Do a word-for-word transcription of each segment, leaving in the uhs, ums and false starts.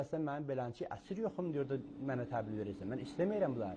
Sən mənim belənçi əsir yoxum diyor da mənə təbliğ verirsən. Mən istəmirəm bunları.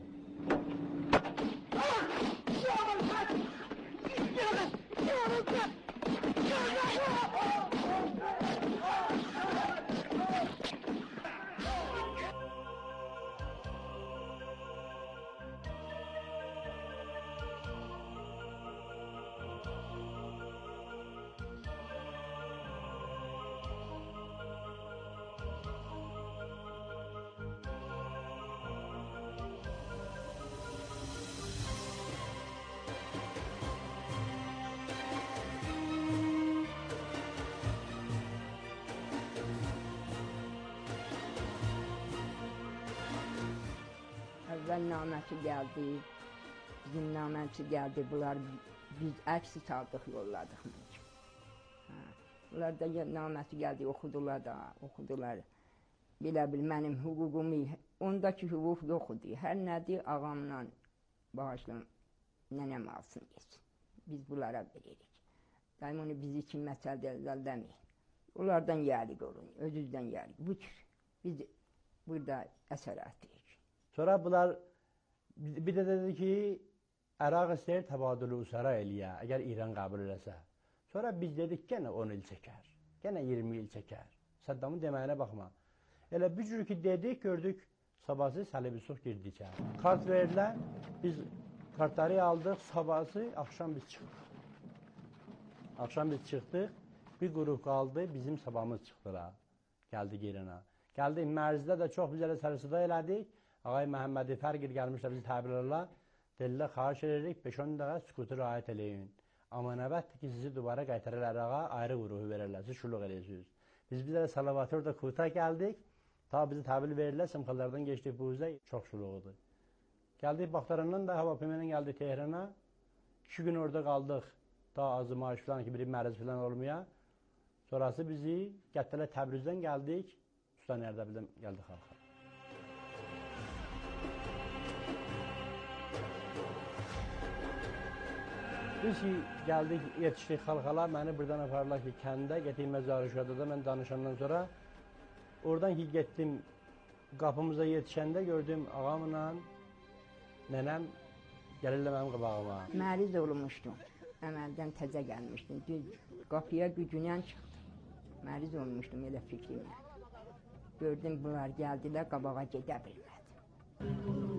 Əvvəl naməçi gəldi, bizim naməçi gəldi, bunlar biz əksi saldıq, yolladıq. Bunlar da naməçi gəldi, oxudular da, oxudular. Bilə bil, mənim hüququmu, ondakı hüquq yox idi. Hər nədir, ağamla bağışla, nənəm alsın geçsin. Biz bunlara veririk. Daim onu bizi kim məsələdə deməyin. Onlardan yəlik olun, özüzdən yəlik. Bu cür, biz burada əsarətlik. Sonra bunlar bir də dedi ki, Əraq istəyir təbadülü usara eləyə, əgər İran qəbul eləsə. Sonra biz dedik, gənə on il çəkər, gənə iyirmi il çəkər. Saddamın deməyinə baxma. Elə bir cür ki, dedik, gördük, sabahı Səlibisuq girdi içər. Kart verdilər, biz kartları aldıq, sabahı axşam biz çıxdıq. Axşam biz çıxdıq, bir qrup qaldı, bizim sabahımız çıxdılar, gəldik İrana. Gəldik, Mərzdə də çox bizə sərsuda elədik. Ağay Məhəmmədi Fərqir gəlmişlər bizi təbirlərlə. Dedilər, xahiş edirik, beş on dəqiqə sükutu rahat eləyin. Amma nəvətdir ki, sizi duvara qaytarırlar Əraqa, ayrı qruhu verirlər, siz şuluq eləyirsiniz. Biz bizə salavatördə kuta gəldik, ta bizi təbil verirlər, simxalardan geçdik bu üzə, çox şuluqdur. Gəldik, Baxtarandan da hava pimenen gəldik Tehrana. İki gün orada qaldıq, ta azı maaş filan ki, biri mərəz filan olmaya. Sonrası bizi gətdələ Təbrizdən gəldik, Sultan Ərdəbildən gəldik xalqa. Biz ki, gəldik, yetişdik xalqala, məni birdən aparırlar ki, kəndə, getdik Məzarişadada, mən danışandan sonra, oradan ki, getdim, qapımıza yetişəndə gördüm, ağamla, nənəm gəlirlər mənim qabağıma. Məriz olmuşdum, əməldən təzə gəlmişdim, qapıya gücünən çıxdım, məriz olmuşdum, elə fikrimlə. Gördüm, bunlar gəldilər, qabağa gedə bilmədim.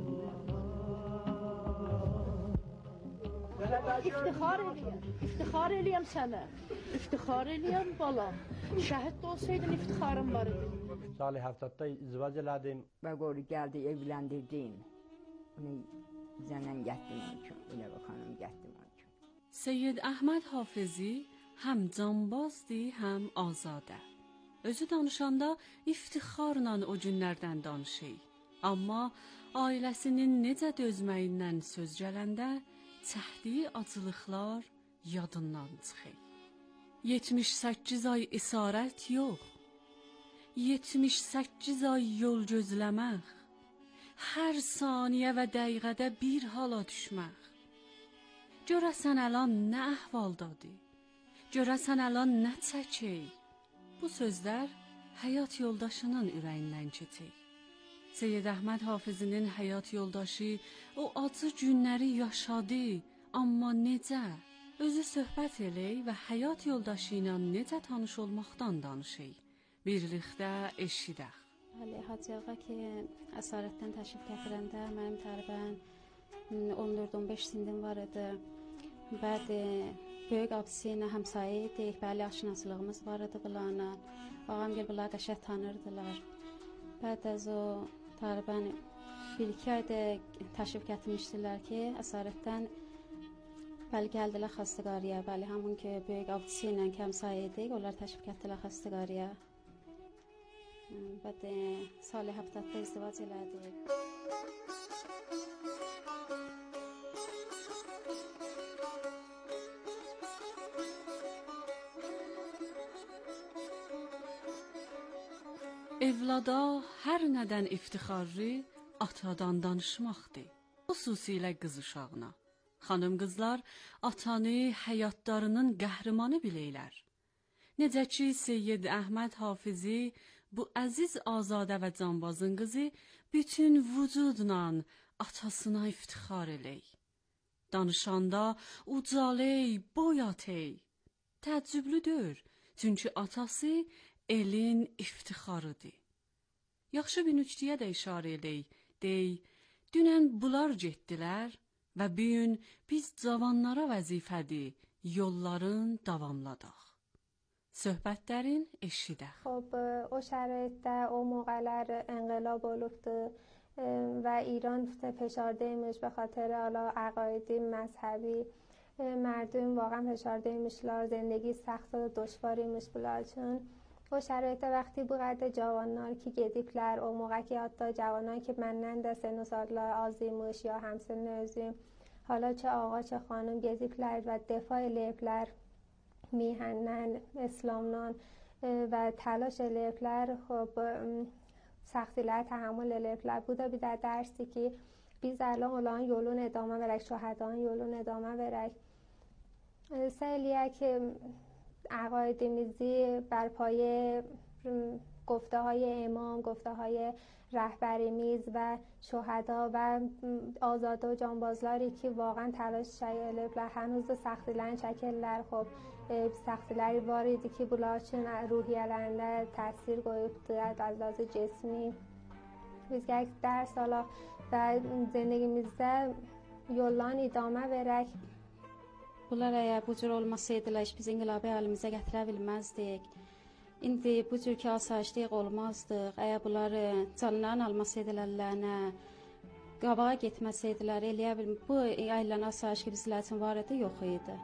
İftixar eləyəm, iftixar eləyəm sənə, iftixar eləyəm balam. Şəhid də olsaydın iftixarım var idi. Salih həftadda izvac elədim. Və qoru gəldi, evləndirdim. Bunu zənən gətdim onun üçün, elə bu xanım gətdim onun üçün. Seyyid Əhməd Hafizی həm canbazdır, həm azadə. Özü danışanda iftixarla o günlərdən danışır. Amma ailəsinin necə dözməyindən söz gələndə, çəkdiyi acılıqlar yadından çıxır. yetmiş səkkiz ay isarət yox, yetmiş səkkiz ay yol gözləmək, hər saniyə və dəqiqədə bir hala düşmək. Görəsən əlan nə əhvaldadır, görəsən əlan nə çəkir. Bu sözlər həyat yoldaşının ürəyindən keçir. Seyyid Əhməd Hafizinin həyat yoldaşı o acı günləri yaşadı, amma necə? Özü söhbət elək və həyat yoldaşı ilə necə tanış olmaqdan danışır. Birlikdə eşidək. Bəli, Hacı ağa ki, əsarətdən təşrif gətirəndə mənim təqribən on dörd on beş sindim var idi. Bəli, böyük abisi ilə həmsayə idik, bəli, aşinaslığımız var idi bunlarla. Ağam gel bunlar qəşəng tanırdılar. Bəd az o təqribən bir iki ayda təşrif gətirmişdilər ki, əsarətdən bəli, gəldilər xəstəqarıya. Bəli, həmin ki, böyük abisi ilə həmsayə idik, onlar təşrif gətirdilər xəstəqarıya. Bəd Salih həftadda izdivac elədik. Evlada hər nədən iftixarlı atadan danışmaqdır. Xüsusilə qız uşağına. Xanım qızlar atanı həyatlarının qəhrəmanı bilirlər. Necə ki, Seyyid Əhməd Hafizi bu əziz azadə və canbazın qızı bütün vücudla atasına iftixar elək. Danışanda ucaley, boyatey. Təəccüblüdür, çünki atası elin iftixarıdır. Yaxşı bir nüktəyə də işarə elək, dey, dünən bunlar getdilər və bugün biz cavanlara vəzifədir, yolların davamladaq. Söhbətlərin eşidək. خب او شرایطdə o موقعlər انقلاب olubdu و ایران فشاردهیmiş به خاطر حالا عقایدی مذهبی مردم واقعا فشاردهیmişlər زندگی سخت و دشواریmiş bunlar üçün. O şəraitdə vaxtı bu qədər cavanlar ki gediblər, o موقع ki hatta cavanlar ki məndən də sən salla azıymış ya həmsinin özüm, حالا چه آقا چه خانم gediblər və dəfa eləyiblər میهنن اسلامdan və təlaş eləyiblər. خب سختی‌lər تحمل eləyiblər. Bu da bir də dərsdir ki biz الان onların yolunu ادامه verək, şəhədanın yolunu ادامه verək. سعی که عقایدمیزی بر پایه گفته های امام، گفته های رهبری میز و شهدا و آزاده و جانبازلاری ki واقعا تلاش şəyirlər. Hənuz da səxtilərin çəkirlər. Xop, səxtiləri var idi ki bunlar üçün ruhiyyələrində təsir qoyubdu az az cismi. Biz gərək dərs alaq və zindagimizdə yollarını idamə verək. Bunlar əgər bu cür olmasaydılar, biz inqilabi əlimizə gətirə bilməzdik. İndi bu cür ki asayişlik olmazdıq. Əgər bunları canlarını almasaydılar əllərinə, qabağa getməsəydilər, eləyə bilmir. Bu ailən asayiş ki bizlər üçün var idi, yox idi.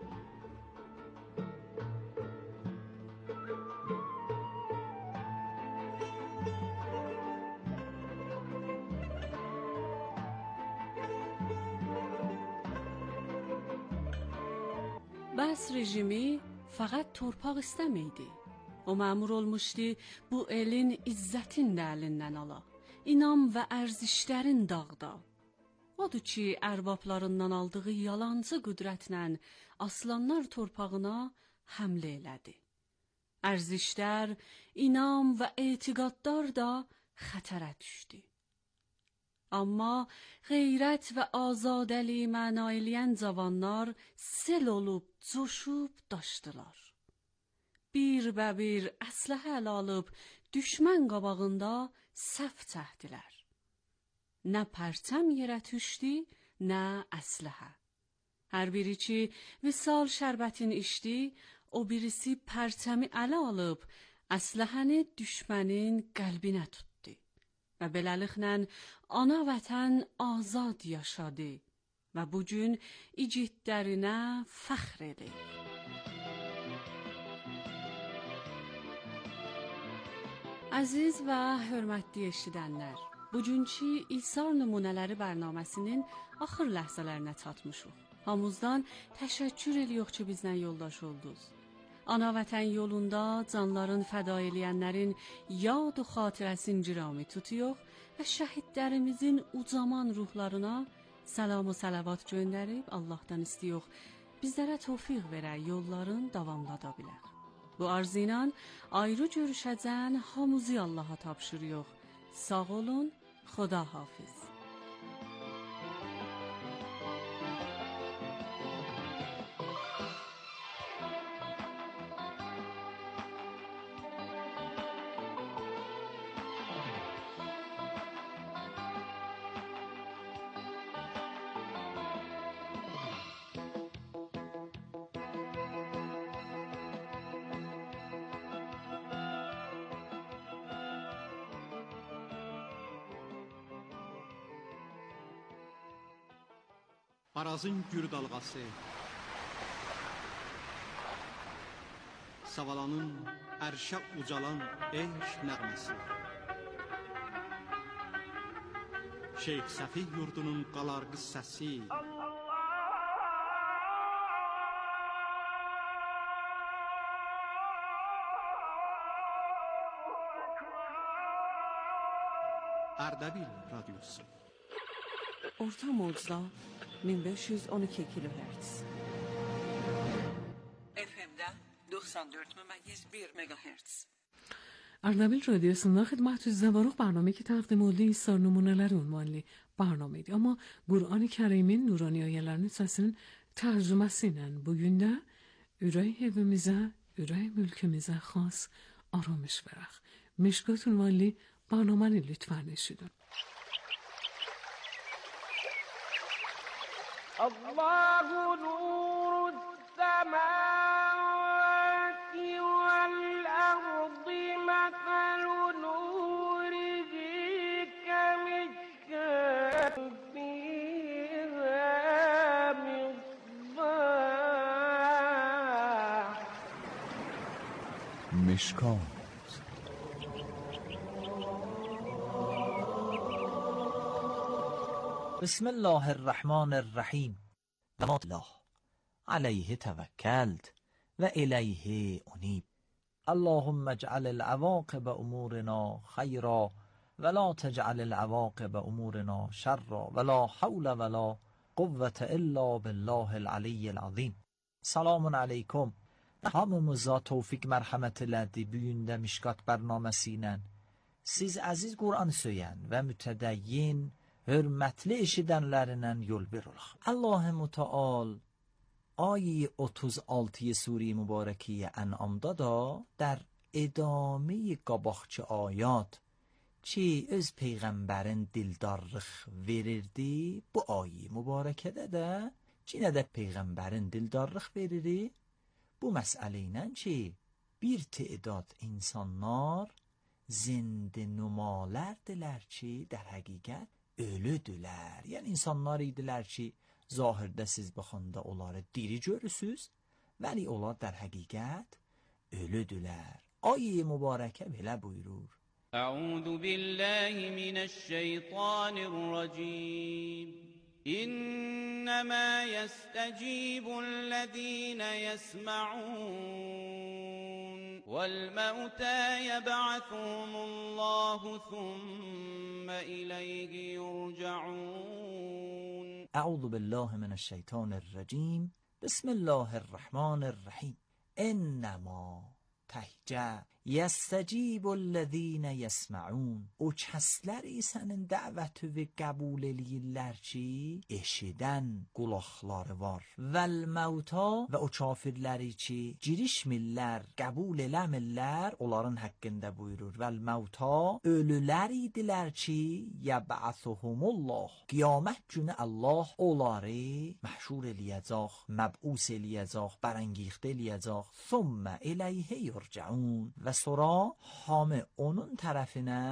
Bəs rejimi faqat torpaq istəməydi. O məmur olmuşdu bu elin izzətin də əlindən ala, inam və ərzişlərin dağda. Odur ki, ərbablarından aldığı yalancı qüdrətlə aslanlar torpağına həmlə elədi. Ərzişlər, inam və etiqadlar da xətərə düşdü. Amma qeyrət və azadəliyi məna eləyən cavanlar sel olub, coşub daşdılar. Bir bə bir əsləhə əl alıb, düşmən qabağında səf çəkdilər. Nə pərçəm yerə düşdü, nə əsləhə. Hər biri ki, visal şərbətin içdi, o birisi pərçəmi ələ alıb, əsləhəni düşmənin qəlbinə tutdu. Və beləliklə ana vətən azad yaşadı və bugün igidlərinə fəxr edir. Əziz və hörmətli eşidənlər, bugünkü İsar nümunələri bərnaməsinin axır ləhzələrinə çatmışıq. Hamımızdan təşəkkür edirik ki, bizlə yoldaş oldunuz. Ana vətən yolunda canların fəda eləyənlərin yad və xatirəsini girami tutuyor və şəhidlərimizin ucaman ruhlarına salam və salavat göndərib Allahdan istiyor bizlərə tövfiq verə yolların davamlada bilək. Bu arzu ilə ayrı görüşəcən hamımızı Allaha tapşırıyor. Sağ olun, Xuda hafiz. Arazın gür dalğası, Savalanın ərşə ucalan eşq nəğməsi, Şeyx Səfih yurdunun qalar qıssəsi, Ərdəbil radyosu. Orta mozda min beş yüz on iki kilohertz. F M'də doxsan dörd nöqtə bir megahertz. اردبیل رادیوسunda xidmat zavaruq برنامه ki təqdim olunduğu İsa numuneler ünvanlı برنameydi. Amma Qur'an-ı Kərimin nurani ayələrinin səsinin tərcüməsi ilə bugün də ürək evimizə, ürək mülkümüzə xas aramış verək. Meşkat ünvanlı برنامəni lütfən eşidin. Allahu nurus semâvâti vel ardı mesalu nurihi kemişkâtin fîhâ misbâh. مشکات بسم الله الرحمن الرحیم و الله علیه توکلت و الیه انیب. اللهم اجعل العواقب امورنا خیرا ولا تجعل العواقب امورنا شرا ولا حول ولا قوة الا بالله العلی العظیم. Selamun aleyküm. Hamımıza tevfik merhamet elədi büyündə Mişkat bərnaməsi ilə. Siz əziz Qur'anı söyən və mütədəyyin, hörmətli eşidənlərindən yol bir olaq. Allah-u Müteal ayı otuz altı sure mübarəkiyə Ən'amda da در ادامه qabaqçı ayat ki öz peyğəmbərin dildarlıq verirdi, bu ayı mübarəkədə də ki nə də peyğəmbərin dildarlıq verir, bu məsələ ilə ki bir تعداد insanlar zində numalərdilər ki در həqiqət ölüdülər. Yəni insanlar idilər ki zahirdə siz baxanda onları diri görürsüz, vəli onlar در həqiqət ölüdülər. Ayə mübarəkə belə buyurur. Əuzu billahi minəşşeytanirracim. İnnəmə yəstəcibul-ləzīnə yəsma'un vəl-məutə yəb'athumullahu thumma ileyhi yurca'un. Əuzu billahi minəşşeytanirracim. Bismillahirrahmanirrahim. İnnəmə təhcə yəstəcibul-ləzīnə yəsma'un. O kəsləri sənin dəvəti və qəbul eləyirlər ki, eşidən qulaqları var. Vəl-məvta və o kafirləri ki, girişmirlər, qəbul eləmirlər, onların haqqında buyurur. Vəl-məvta ölülər idilər ki, yəb'athumullah. Qiyamət günü Allah onları məhşur eləyəcək, məb'us eləyəcək, bərəngixt eləyəcək. Thumma ileyhi yurca'un. Və sonra hamı onun tərəfinə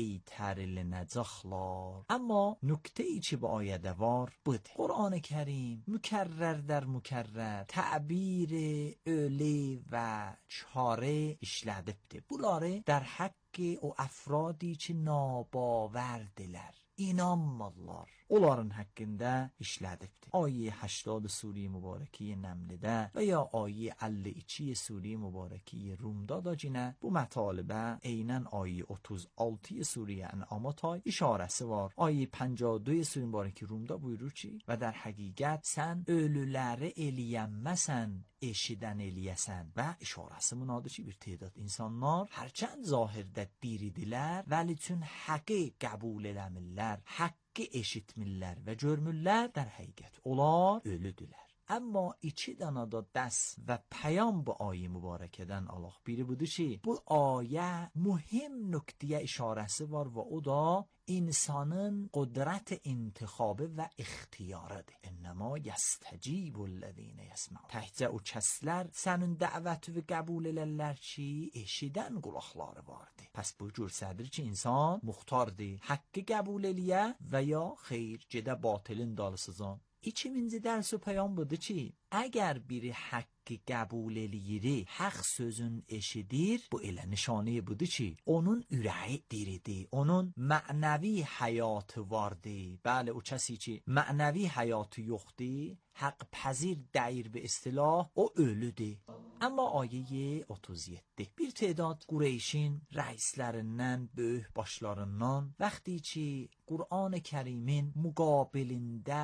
qeytərilənəcəklər. Amma nöqtə-i ki bu ayədə var budur. Qur'an-ı Kərim mükərrər در mükərrər təbir ölü və çare işlədibdir. Bunları در حق o əfradi ki nabaværdilər, inanmırlar, onların haqqında işlədibdir. Ayə هشتاد sure mübarəki Nəmldə və ya ayə əlli iki sure mübarəki Rumda da cinə bu mətalibə eynən ayə otuz altı sure Ən'amda işarəsi var. Ayə پنجاه و دو sure mübarəki Rumda buyurur ki, və در həqiqət sən ölüləri eləyənməsən, eşidən eləyəsən. Və işarəsi bunadır ki, bir تعداد insanlar hərçənd zahirdə diridilər, vəli üçün haqqı qəbul eləmirlər, haqqı eşitmirlər və görmürlər, در həqiqət onlar ölüdülər. Amma iki dana da dəst və pəyam bu ayə mübarəkədən Allah. Biri budur ki, bu ayə mühim nöqtəyə işarəsi var və o da insanın qudrət intikhabı və ixtiyarıdır. İnnəmə yəstəcibul-ləzīnə yəsma'un. Təhcə o kəslər sənin dəvəti və qəbul elərlər ki, eşidən qulaqları vardır. Pəs bu görsədir ki, insan muxtardır, haqqı qəbul eləyə və ya xeyr, gedə batilin dalısızan. İkiminci dərs و پیام budur ki, əgər biri haqqı qəbul eləyir, haqq sözün eşidir, bu elə nişanə budur ki, onun ürəyi diridir, onun mənəvi həyatı vardır. Bəli, o kəsi ki, mənəvi həyatı yoxdur, haqq pəzir dəyir به اصطلاح, o ölüdür. Amma ayə otuz yeddi. Bir تعداد Qureyşin rəislərindən, böyük başlarından vaxtı ki, Qur'an-ı Kərimin müqabilində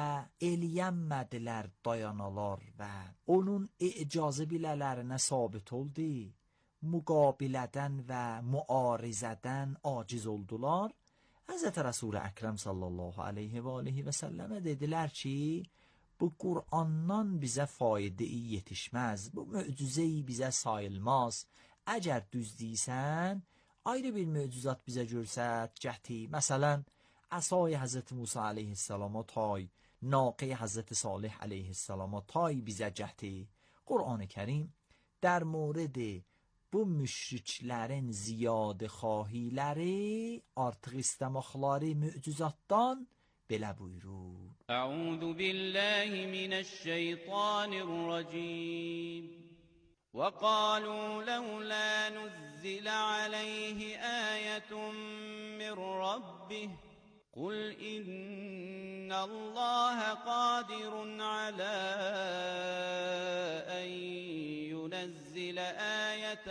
eləyənmədilər dayanalar və onun icazə bilələrinə sabit oldu. müqabilədən və müarizədən aciz oldular. Hazreti Resul Ekrem sallallahu aleyhi və aleyhi və səlləmə dedilər ki, bu Qur'andan bizə faydeyi yetişməz, bu möcüzeyi bizə sayılmaz. Əgər düz deysən, ayrı bir möcüzat bizə görsət, gətir. Məsələn, əsay Hazreti Musa aleyhissalama tay, naqe Hazreti Salih aleyhissalama tay bizə gətir. Qur'an-ı Kerim در مورد bu müşriklərin ziyadə xahiləri artıq istəməkləri möcüzatdan belə buyurur. Əuzu billahi minəşşeytanirracim. Və qalu ləulə nüzzile aleyhi əyətun min rabbih. قل إن الله قادر على أن ينزل آية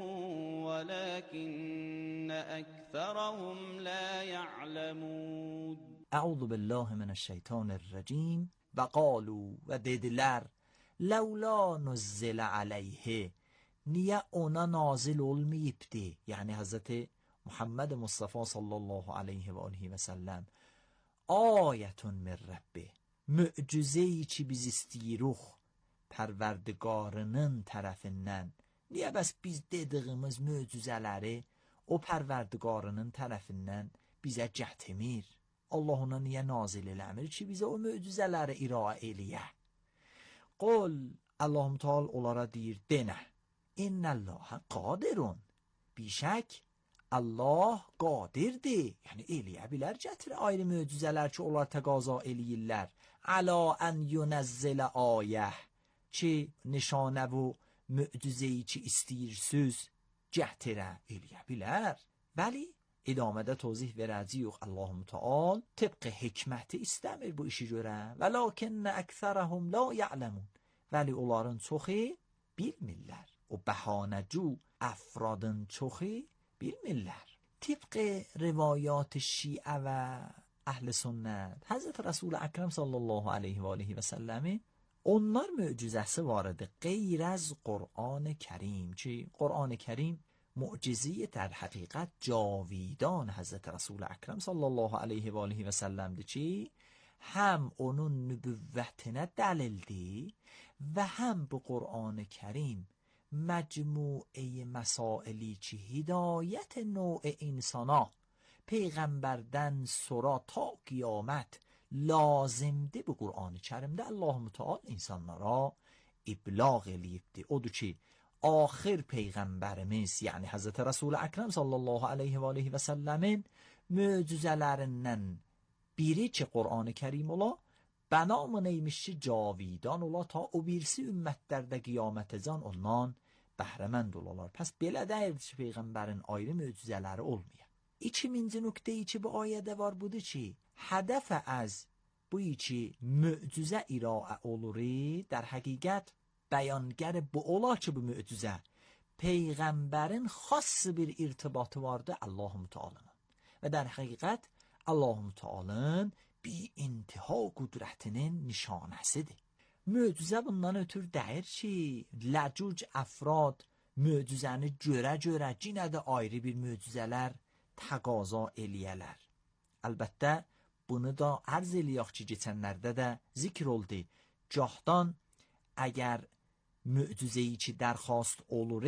ولكن أكثرهم لا يعلمون. أعوذ بالله من الشيطان الرجيم. وقالوا وددلر لولا نزل عليه niye ona nazil olmayıbdı, yani Hazreti Muhammed Mustafa sallallahu aleyhi ve aleyhi ve sellem ayetun min Rabbi, mücüzeyi ki biz istiyiruq Pərverdigarının tərəfindən. Niyə bəs biz dediyimiz möcüzələri o Pərverdigarının tərəfindən bizə gətirmir? Allah ona niyə nazil eləmir ki bizə o möcüzələri iraə eləyə? Qul, Allahum Teala onlara deyir, denə, innəllaha qadirun, bişək Allah qadirdir, yəni eləyə bilər, gətir ayrı möcüzələr ki onlar təqaza eləyirlər. Əla ən yunəzzilə ayəh, ki nişanə bu möcüzəyi ki istəyirsiniz gətirə, eləyə bilər. Bəli, idamədə tozih verəcəyik. Allahum Teala tıpqı hikməti istəmir bu işi görə. Və lakinnə əksərəhum la ya'ləmun, bəli onların çoxu bilmirlər. O bəhanəcü əfradın çoxu bilmirlər. Tıpqı rivayat şiə və əhl-i sünnət, Hazreti Resul Ekrem sallallahu aleyhi və aleyhi və səlləmi onlar möcüzəsi var idi qeyr az Qur'an Kerim ki Qur'an Kerim mucizeyi در حقیقت جاویدان Hazreti Resul Ekrem sallallahu aleyhi və aleyhi və səlləmdir ki həm onun nübüvvətinə dəlildir və həm bu Qur'an Kerim məcmuə məsaiلی ki hidayət nوع insana Peyğəmbərdən sonra ta qiyamət lazımdır bu Qur'an-ı Kərimdə Allah-u Teala insanlara iblag eləyibdir. Odur ki, axir Peyğəmbərimiz, yəni Hazreti Resul Ekrem sallallahu aleyhi və aleyhi və səlləmin möcüzələrindən biri ki Qur'an-ı Kərim ola, bənamı neymiş ki cavidan ola ta o birisi ümmətlərdə qiyamətəcən ondan bəhrəmənd olarlar. Pəs belə deyildir ki, Peyğəmbərin ayrı möcüzələri olmuyor. İkinci nöqteyi ki bu ayədə var budur ki, hədəfə az bu ki möcüzə iraə olur, در həqiqət bəyangar bu olar ki bu möcüzə Peyğəmbərin xas bir irtibatı vardı Allah-u Teala'nın. Və در həqiqət Allah-u Teala'nın bi intiha qudrətinin nişanəsidir. Möcüzə bundan ötür deyir ki, ləcüc əfrad möcüzəni görə-görə cinə də ayrı bir möcüzələr təqaza eləyələr. Əlbəttə, bunu da ərz eləyək ki, geçənlərdə də zikr oldu. Gahdan əgər möcüzəyi ki dərxast olur,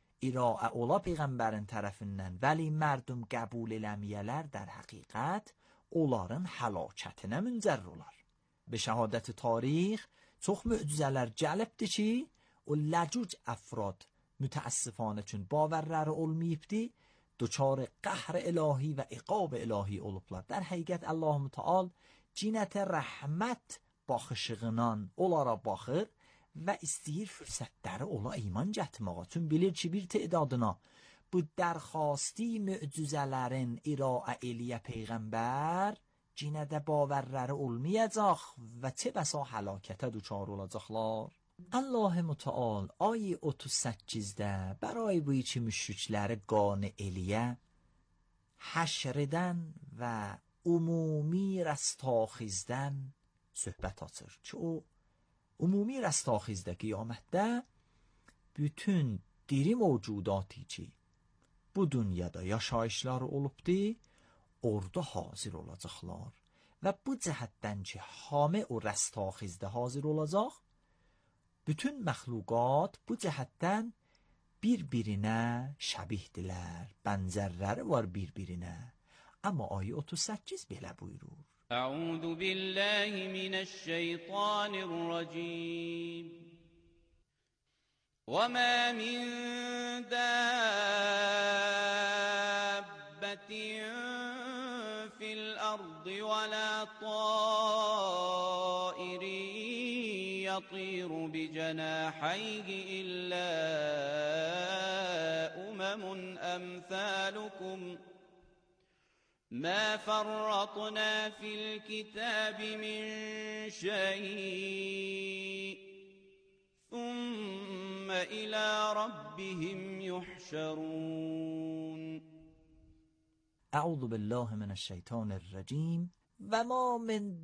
iraə ola Peyğəmbərin tərəfindən, vəli mərdum qəbul eləməyələr, در həqiqət onların həlakətinə müncər olar. Be şəhadət tarix çox möcüzələr gəlibdir ki, o ləcüc əfrad mütəəssifانه çün باورləri olmayıbdı, دچار قهر الهی و عقاب الهی olublar. در həqiqət Allah-u Teala cinət rəhmət baxışığından onlara baxır və istəyir fürsətləri ola iman gətirməyə. Çün bilir ki, bir tədadına bu dərxasti möcüzələrin iraə eləyə Peyğəmbər cinədə باورləri olmayacaq və çə bəsa həlakətə duçar olacaqlar. Allah متعال آیه otuz səkkizdə برای بویی که müşrikləri qane eləyə həşrdən və umumi rəstaxizdən söhbət açır ki o umumi rəstaxizdə qiyamətdə bütün diri mövcudatı ki bu dünyada yaşayışları olubdu, orada hazır olacaqlar və bu cəhətdən ki hamı o rəstaxizdə hazır olacaq, bütün məxluqat bu cəhətdən bir-birinə şəbihdirlər, bənzərləri var bir-birinə. Amma ayə otuz səkkiz belə buyurur. Əuzu billahi minəşşeytanirracim. Və mə min dəbbətin fil ardı və la tairin yatiru bi cənahayhi illə uməmun əmthəlukum. ما فرطنا في الكتاب من شيء ثم إلى ربهم يحشرون. أعوذ بالله من الشيطان الرجيم. وما من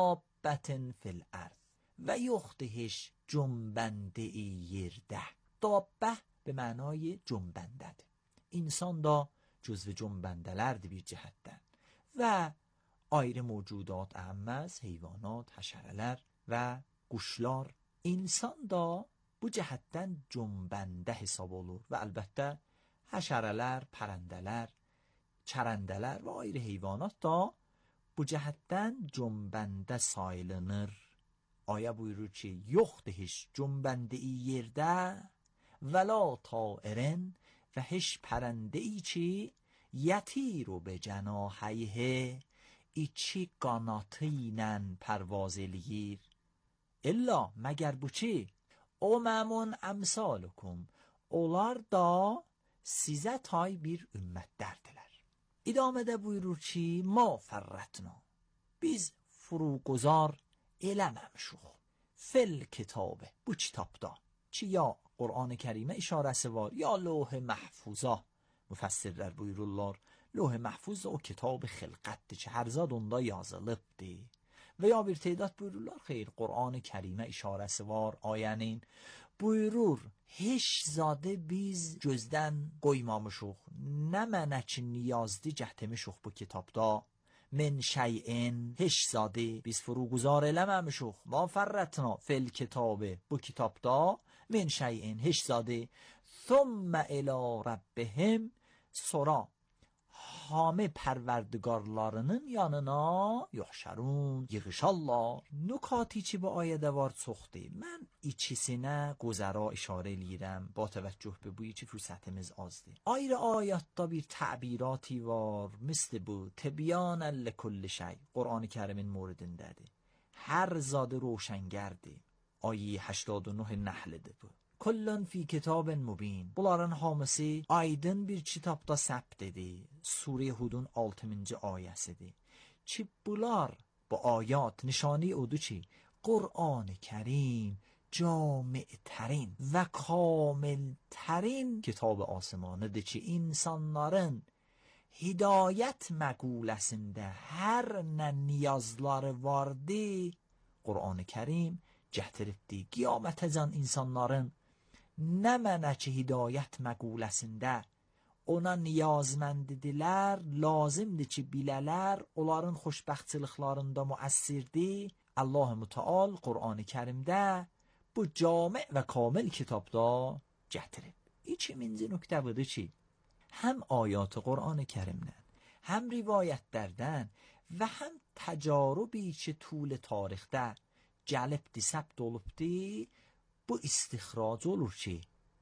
دابة في الأرض و یختهش جنبنده یرده. دابه به معنای جنبنده. انسان دا cüzv cümbəndelərdir bir cəhətdən və ayrı mövcudat əhəmməz, heyvanat, həşərələr və quşlar. İnsan da bu cəhətdən cümbəndə hesab olur və əlbəttə həşərələr, pərəndələr, çərəndələr və ayrı heyvanat da bu cəhətdən cümbəndə sayılınır. Ayə buyurur ki, yoxdur heç cümbəndə-i yerdə və la tairin و هش پرنده ای چی یتی رو به جناحیه ای چی قاناتینن پرواز الگیر الا مگر bu چی اممون امثالکم onlar da sizə tay bir ümmətlərdilər. İdamədə buyurur ki, ma fərrətna biz furuguzar eləməmişuq fil kitabı bu kitabda ki ya Qur'an-ı Kərimə işarəsi var ya lövh-i məhfuza. Müfəssirlər buyururlar lövh-i məhfuz o kitab xilqətdir ki hər zad onda yazılıbdır. Və ya bir tədad buyururlar xeyr Qur'an-ı Kərimə işarəsi var ayənin. Buyurur heç zadı biz gözdən qoymamışıq. Nə mənə ki niyazdı gətirmişik bu kitabda. من شیئن هیچ زاده biz فروگذار eləməmişuq. ما فرتنا فی الكتاب bu kitabda من شیئن هیچ زاده ثم الی ربهم sonra hamı pərverdigarlarının yanına yuhşarun yığışarlar. Nukati ki bu ayədə var çoxdur. Mən ikisinə quzara işarə eləyirəm با توجه به bu iki fürsətimiz azdır. Ayrı ayətdə bir təbirati var. مثل bu تبیانا لكل شیء Qur'an-ı Kərimin موردindədir. Hər zadı roşəngərdir. Ayı هشتاد و نه Nəhlidir bu. Kullun fi kitabin mubin. Bunların hamısı aydın bir kitabda səbt edir. Sure Hudun altıncı ayəsidir. Ki bunlar bu ayat nişani odur ki Qur'an-ı Kərim cami'tərin və kamiltərin kitab asmanıdır ki insanların hidayət məquləsində hər nə niyazları vardı Qur'an-ı Kərim gətiribdir. Qiyamətəcən insanların nə mənə ki hidayət məquləsində ona niyazməndidirlər, lazımdır ki bilələr, onların xoşbəxtçılıqlarında müəssirdir. Allah-u Müteal Qur'an-ı Kərimdə bu cami və kamil kitabda gətirib. İkinci nöqtə budur ki, həm ayat Qur'an-ı Kərimdən, həm rivayətlərdən və həm təcarubi ki طول tarixdə gəlibdi, səbt olubdi, bu istixrac olur ki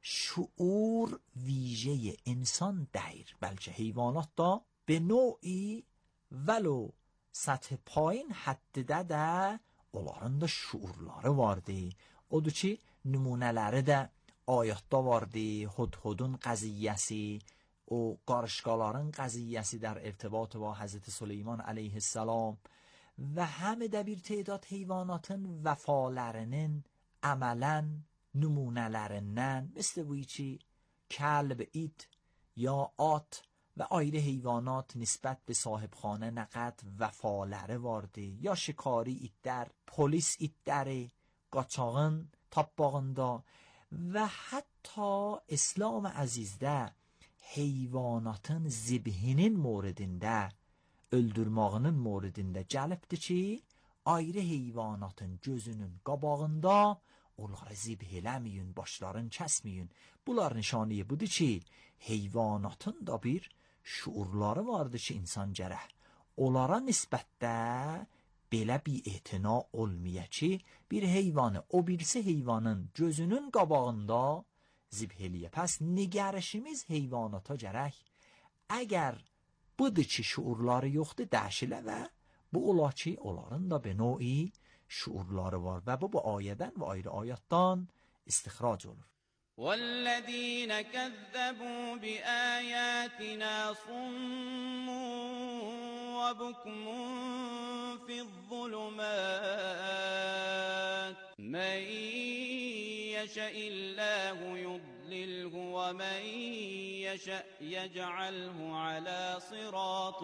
şuur ویژه انسان دیر بلکه حیوانات دا به نوعی ولو سطح پایین حدdə də onların da şuurları vardı. Odur ki nümunələri də ayatda vardı. Hudhudun qəziyyəsi, o qarışqaların qəziyyəsi در ارتباط با Hazreti Süleyman aleyhisselam və həm də bir تعداد heyvanatın vəfalərinin əmələn nümunələrindən مثل بویی ki کلب ایت یا آت و ayrı heyvanat nisbət به sahibxanə nəqət vəfaləri vardı. Ya şikari itlər, polis itləri qaçağın tapbağında ve hatta İslam azizde heyvanatın zibhinin moridinde, öldürmağının moridinde gəlibdir ki, ayrı heyvanatın gözünün qabağında onları zibh eləməyin, başlarını kəsməyin. Bunlar nişanı budur ki, heyvanatın da bir şuurları vardır ki, insan gərək onlara nisbətdə belə bir etina olmaya ki, bir heyvanı o birisi heyvanın gözünün qabağında zibh eləyə. Pəs nigərişimiz heyvanata gərək əgər budur ki, şuurları yoxdur, dəşilə və bu ola ki, onların da bir növi şuurları var və bu bu ayədən və ayrı ayətdən istixrac olur. وَالَّذِينَ كَذَّبُوا بِآيَاتِنَا صُمٌّ وَبُكْمٌ فِي الظُّلُمَاتِ مَن يَشَإِ اللَّهُ يُضْلِلْهُ وَمَن يَشَأْ يَجْعَلْهُ عَلَى صِرَاطٍ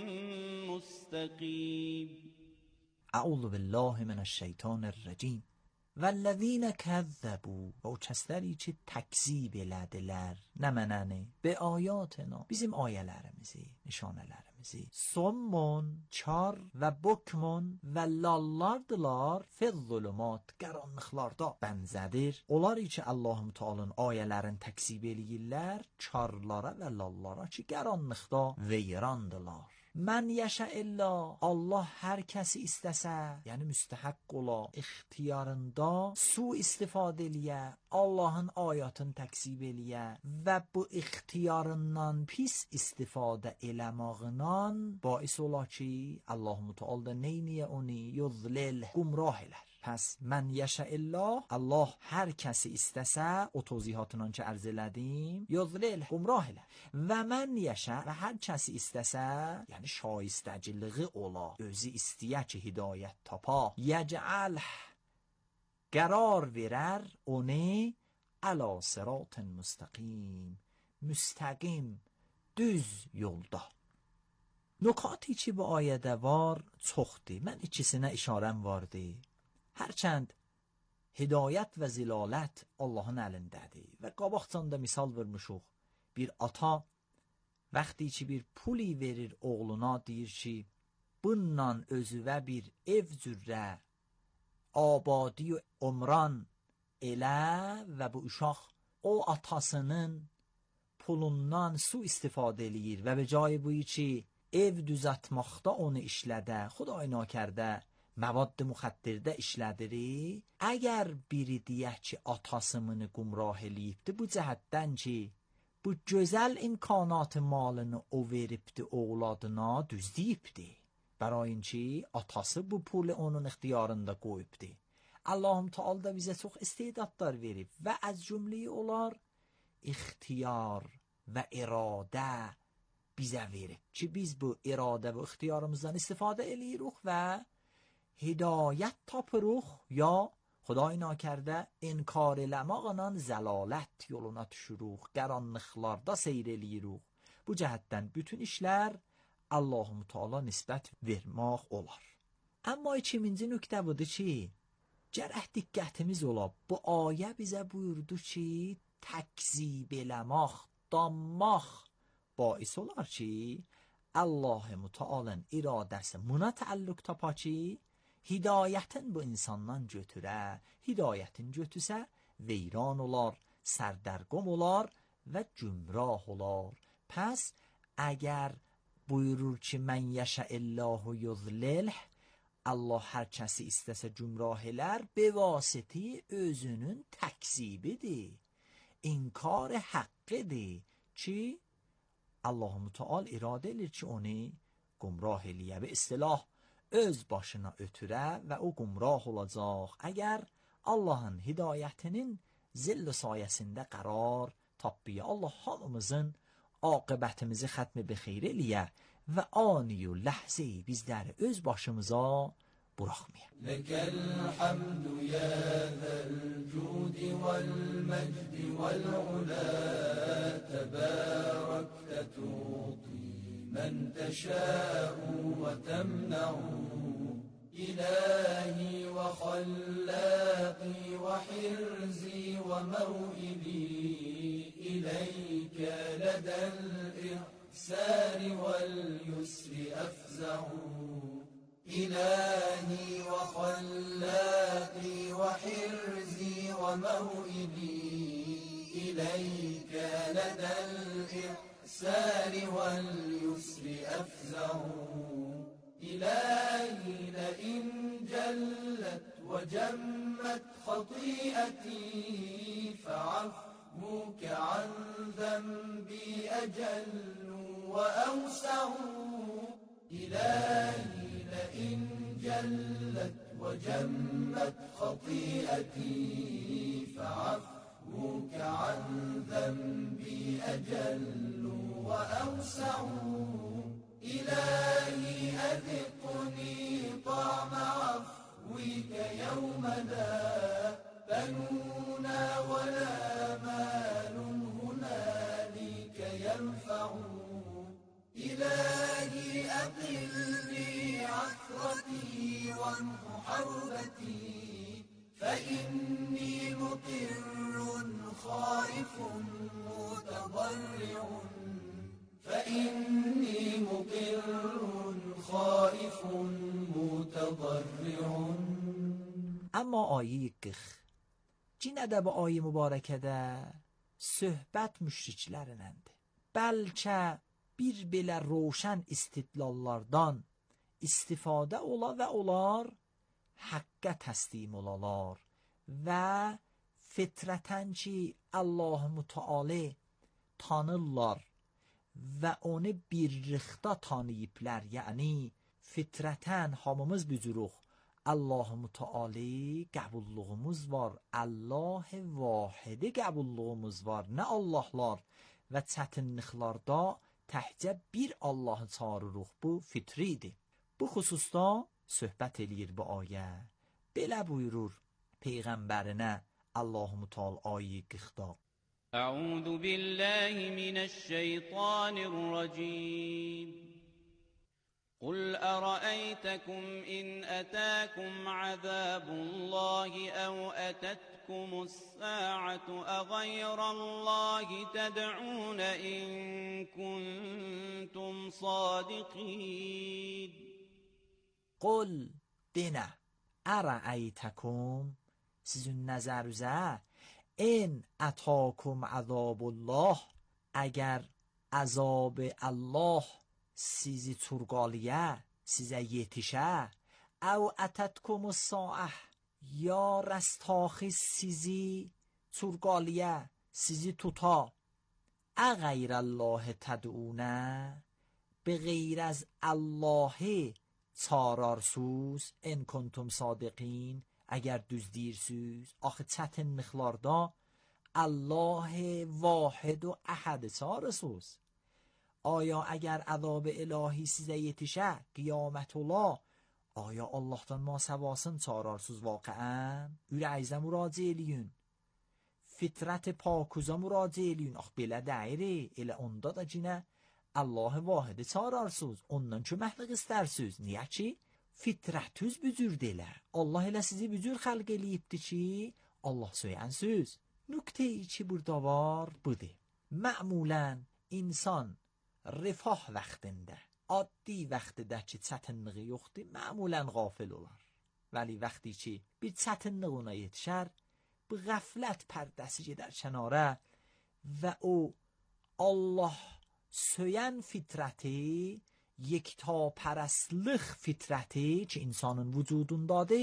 مُسْتَقِيمٍ. اعوذ بالله من الشیطان الرجیم. والذین کذبوا و کسleri ki təkzib elədilər, nə mənəni, be ayatına, bizim ayələrimizi, nişanələrimizi. Sommun, çar və bukmun və lallardılar fizzulumat, qaranlıqlarda bənzədir. Onlar ki Allahum Teala'nın ayələrini təkzib eləyirlər, çarlara və lallara ki qaranlıqda veyrandılar. Mən yəşə illa, Allah hər kəsi istəsə, yəni müstəhəq ola, ixtiyarında su istifadə eləyə, Allahın ayatını təkzib eləyə və bu ixtiyarından pis istifadə eləmağından bais ola ki, Allahum Teala neyniyə onu yudlil, gumrah elər. Pəs mən yəşə illa, Allah hər kəsi istəsə, o tozihatından ki ərz elədim, yudlil, gumrah elər. Və mən yəşə və hər kəsi istəsə, yəni şaistəciliği ola, özü istəyə ki hidayət tapa, yəcəl, qərar verər onu əla sıratın müstəqim, müstəqim, düz yolda. Nukati ki bu ayədə var çoxdur. Mən ikisinə işarəm vardı. Hərçənd hidayət və zilalət Allahın əlindədir. Və qabaqcanda misal vermişuq. Bir ata vaxtı ki bir puli verir oğluna, deyir ki, bununla özüvə bir ev zürrə, abadi və umran elə və bu uşaq o atasının pulundan su istifadə eləyir və bir cayı bu ki, ev düzətmaqda onu işlədə, Xuday nakərdə, məvad müxəddirdə işlədirir. Əgər biri deyək ki, atasımını qumrah eləyibdir, bu cəhətdən ki, bu gözəl imkanatı malını o veribdi oğladına, düz deyibdi. Bərayın ki, atası bu pulu onun ixtiyarında qoyubdi. Allahum Teala da bizə çox istedadlar verib və az cümləyi olar ixtiyar və iradə bizə verib ki, biz bu iradə və ixtiyarımızdan istifadə eləyirik və hidayət tapırıq ya Xuday nakərdə inkar eləmaqla zəlalət yoluna düşürük, qaranlıqlarda seyr eləyirik. Bu cəhətdən bütün işlər Allahum Teala nisbət vermək olar. Amma ikinci nöqtə budur ki, gərək diqqətimiz ola. Bu ayə bizə buyurdu ki, təkzib eləmək, danmaq bais olar ki, Allahum Teala'nın iradəsi buna təalluq tapa ki, hidayətin bu insandan götürə, hidayətin götürsə, veyran olar, sərdərqom olar və cümrah olar. Pəs, əgər buyurur ki, mən yəşə illahu yudlilh, Allah hər kəsi istəsə cümrah elər, bevasiti özünün təkzibidir, inkar haqqıdır ki, Allahum Teala iradə edir ki, onu gumrah eləyə və istilah öz başına ötürə və o gumrah olacaq. Əgər Allahın hidayətinin zill sayəsində qərar tapbiyə, Allah hamımızın aqibətimizi xətmi bi xeyr eləyə və aniyu ləhzi bizləri öz başımıza buraxmayaq. Ləkəl hamdu ya zəl cudi vəl məcdi vəl ulə təbərəkdə tuti mən təşəu və təmnəu İlahi və xalləqi və hirzi və وموئلي إليك لدى الإحسان واليسر أفزع إلهي وخلاقي وحرزي وموئلي إليك لدى الإحسان واليسر أفزع إلهي لئن جلت وجمت خطيئتي فعفوك عن ذنبي أجل وأوسع إلهي لئن جلت وجمت خطيئتي فعفوك عن ذنبي أجل وأوسع إلهي أذقني طعم عفوك يوم لا بنونا ولا مال هنالك ينفع إلهي أقلني عثرتي وامح حربتي فإني مقر خائف متضرع فإني مقر خائف متضرع. اما ayı qırx cinədə bu ayı mübarəkədə söhbət müşriklərinəndir. Bəlkə bir belə roşan istidlallardan istifadə ola və olar haqqa təslim olalar və fitrətən ki Allah-u Müteala tanırlar və onu bir rıxta tanıyıblar. Yəni fitrətən hamımız bücürük Allah-u Müteala qəbulluğumuz var, Allah vahidi qəbulluğumuz var. Nə Allahlar və çətinliklərdə təhcə bir Allahı çağırırıq, bu fitridir. Bu xüsusda söhbət eləyir bu ayə. Belə buyurur Peyğəmbərinə Allah-u Müteala ayə qırxda. أعوذ بالله من الشيطان الرجيم قل أرأيتكم إن أتاكم عذاب الله أو أتتكم الساعة أغير الله تدعون إن كنتم صادقين قل دنه أرأيتكم sizin nəzərinizə in اتاکم عذاب الله اگر عذاب الله sizi turqaliyə, sizə yetişə, əv ətətkumus saah ya rəstaxis sizi turqaliyə, sizi tuta, ə qeyrəllahı tədunə, be qeyr az Allahı çağırarsınız, in kuntum sadiqin, əgər düz deyirsiniz. Axı çətinliklərdə Allah vahid و احد çağırırsınız. آیا اگر عذاب الهی sizə yetişə, qiyamət ola, آیا Allahdan masavasın çağırarsınız واقعا؟ ürəyinizə müraciə eləyin. Fitrət pakuzə müraciə eləyin. Ax belə deyir, elə onda da cinə Allah vahidi çağırarsınız. Ondan köməklik istərsiniz. Niyə ki? Fitrətüz bücürdür elə. Allah elə sizi bücür xəlq eləyibdir ki, Allah söyənsiz. Nükte-i ki burada var budur. Mə'mulən insan rifah vaxtında, addi vaxtda ki çətinliyi yoxdur, mə'mulən qafil olar. Vəli vaxtı ki bir çətinlik ona yetişər, bu qəflət pərdəsi gedər kənara və o Allah söyən fitrəti, yekta pərəstlik fitrəti ki insanın vücudundadır,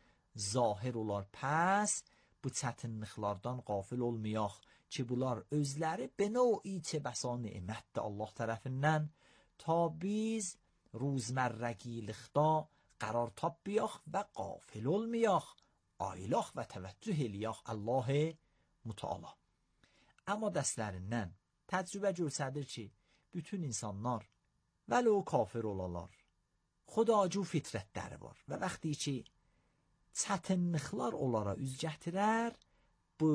zahir olar. Pəs bu çətinliklərdən qafil olmayaq ki bunlar özləri beno'i çə bəsa nemətdir Allah tərəfindən, ta biz روزمرگیlikdə qərar tapmayaq və qafil olmayaq, aylaq və təvəccüh eləyək Allah Müteala. Amma dərslərindən təcrübə göstərir ki, bütün insanlar vəli o kafir olalar, xudacu fitrətləri var və vaxtı ki çətinliklər onlara üz gətirər, bu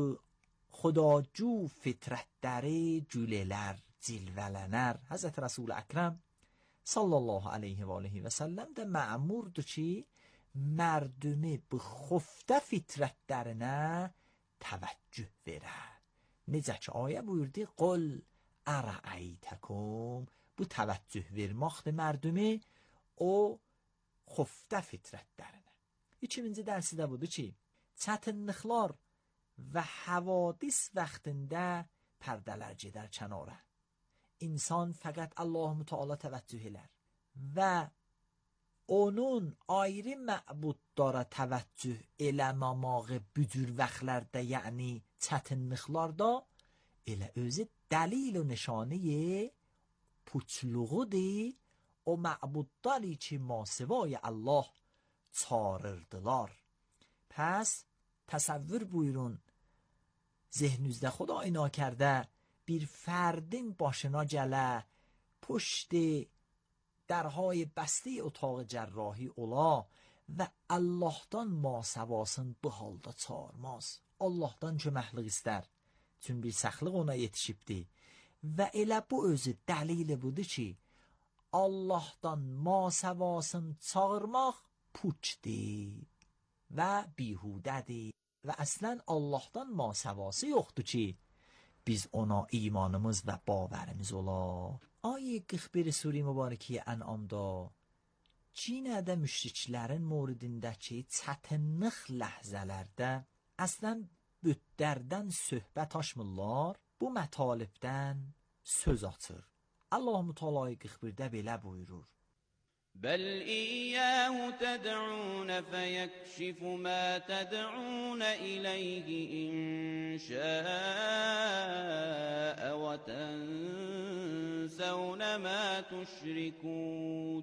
xudacu fitrətləri gülələr, cilvələnər. Həzrət Rəsul Əkrəm sallallahu aleyhi və aleyhi və səlləm də mə'murdur ki, mərdumi bu xufdə fitrətlərinə təvəccüh verə. Necə ki ayə buyurdu, qul ərəəytəkum, bu təvəccüh vermaqdır mərdumi o xofdə fitrətlərinə. İkinci dərsi də budur ki, çətinliklər və havadis vaxtında pərdələr gedər kənara. İnsan fəqət Allah-u Teala təvəccüh elər və onun ayrı məbudlara təvəccüh eləməmağı bücür vaxtlarda, yəni çətinliklərdə elə özü dəlil و نشانه puçluğudur o məbudları ki masivای Allah çağırırdılar. پس تصور buyurun zihninizdə Xuda nakərdə bir fərdin başına gələ پشت درهای بسته اتاق جراحی ola və Allahdan masavasın bu halda çağırmaz. Allahdan köməklik istər. Çünki bir səxliq ona yetişibdi. Və elə bu özü dəlili budur ki, Allahdan masavasın çağırmaq puçdir və bihudədir. Və əslən Allahdan masavası yoxdur ki, biz ona imanımız və baverimiz ola. Ayı qırx bir sure mübarəki Ən'amda Çinədə müşriklərin mövridindəki çətinlik ləhzələrdə əslən bütlərdən söhbət açmırlar, bu mətalibdən söz açır. Allah-u Teala qırx birdə belə buyurur. بل إياه تدعون فيكشف ما تدعون إليه إن شاء وتنسون ما تشركون.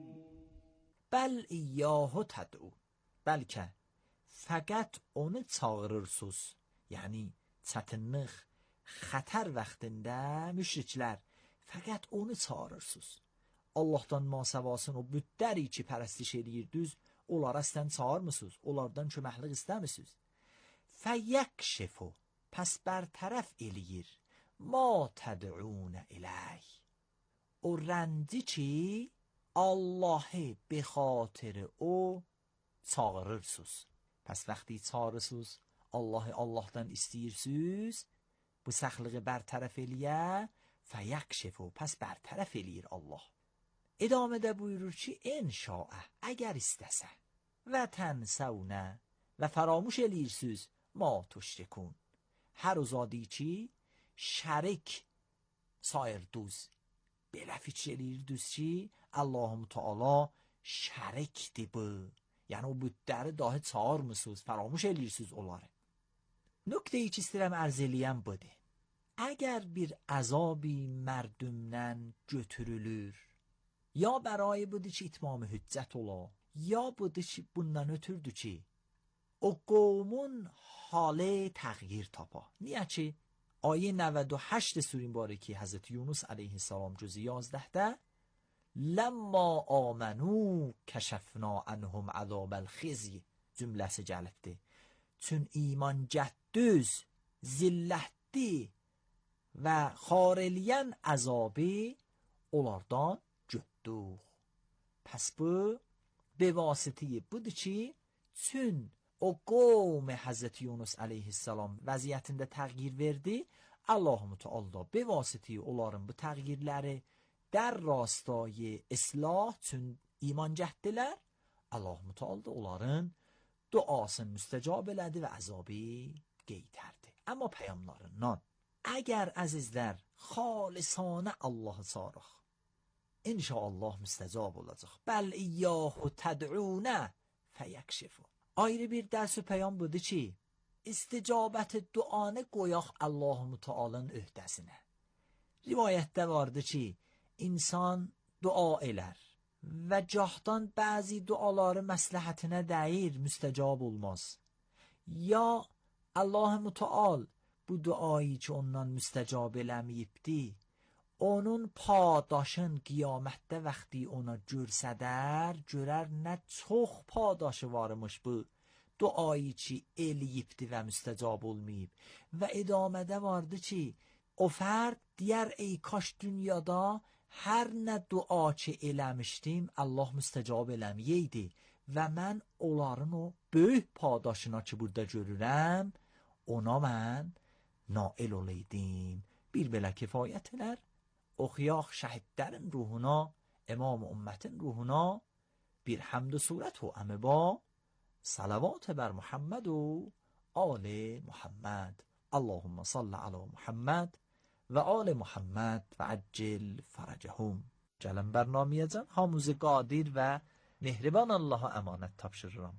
بل إياه تدعون، بلکه فقط onu çağırırsınız. Yəni çətinlik, xətər vaxtında müşriklər faqat onu çağırırsınız. Allahdan masavasın o bütləri ki pərəstiş edirdiniz, onlara sən çağırmısınız, onlardan köməklik istəmisiniz. Fəyəkşifu, pəs bərtərəf eləyir, ma təd'un iləy. O rəndi ki, Allahı be xatir o çağırırsınız. Pəs vaxtı çağırırsınız, Allahı Allahdan istəyirsiniz, bu səxliği bərtərəf eləyə, fəyəkşifu, pəs bərtərəf eləyir Allah. ادامه ده buyurur ki انشاء اگر istəsə və tənsəvnə və faramuş eləyirsiniz ma tuşrikun, hər o zadi ki şərik sayırdınız, belə fikir eləyirdiniz ki Allah-u Teala şərikdir bu, yəni o bütləri dahi çağırmısınız, faramuş eləyirsiniz onları. Nöqtəyi ki istəyirəm ərz eləyəm budur. Əgər bir əzabi mərdümdən götürülür, ya برای budur ki itmam hüccət ola, ya budur ki bundan ötürdü ki o qovmun halı təğyir tapa. Niyə ki ayə نود و هشت سوره mübarəki Həzrət Yunus əleyhissalam cüzü یازده لما آمنوا کشفنا عنهم عذاب الخزي cümləsi gəlibdir. Çün iman gəddüz, zillətdi və xareliyən əzabı onlardan götdük. Pəs bu به واسطه budur ki çün o qovm Həzrət Yunus əleyhissalam vəziyyətində təğyir verdi, Allah-u Teala به واسطه onların bu təğyirləri در راستای اصلاح çün iman gəhdilər, Allah-u Teala onların duasını müstəcab elədi və əzabı qeytərdi. Amma peyğəmbərlərindən əgər əzizlər xalisanə Allahı çağırıq, İnşallah müstəcab olacaq. Bəl iyyahu təd'unə fəyəkşifu. Ayrı bir dərs peyam budur ki, isticabət duanı qoyaq Allah-u Teala'nın öhdəsinə. Rivayətdə vardı ki, insan dua elər və gahdan bəzi duaları məsləhətinə dəyir, müstəcab olmaz. Ya Allah-u Teala bu duayı ki ondan müstəcab eləməyibdi, onun padaşın qiyamətdə vaxtı ona görsədər, görər nə çox padaşı varmış bu duayı ki eləyibdi və müstəcab olmayıb. Və idamədə vardı ki, o fərd deyər ey kaş dünyada hər nə dua ki eləmişdim Allah müstəcab eləməyəydi və mən onların o böyük padaşına ki burada görürəm, ona mən nail olaydım. Bir belə kifayət elər, oxuyaq şəhidlərin ruhuna, imam ümmətin ruhuna bir həmd surət o əmi ba salavat bər Muhammed و آل محمد. اللهم صل على محمد و آل محمد و عجل فرجهم. gəlin bərnamiyəcəm hamımızı qadir və mehriban Allaha əmanət tapşırıram.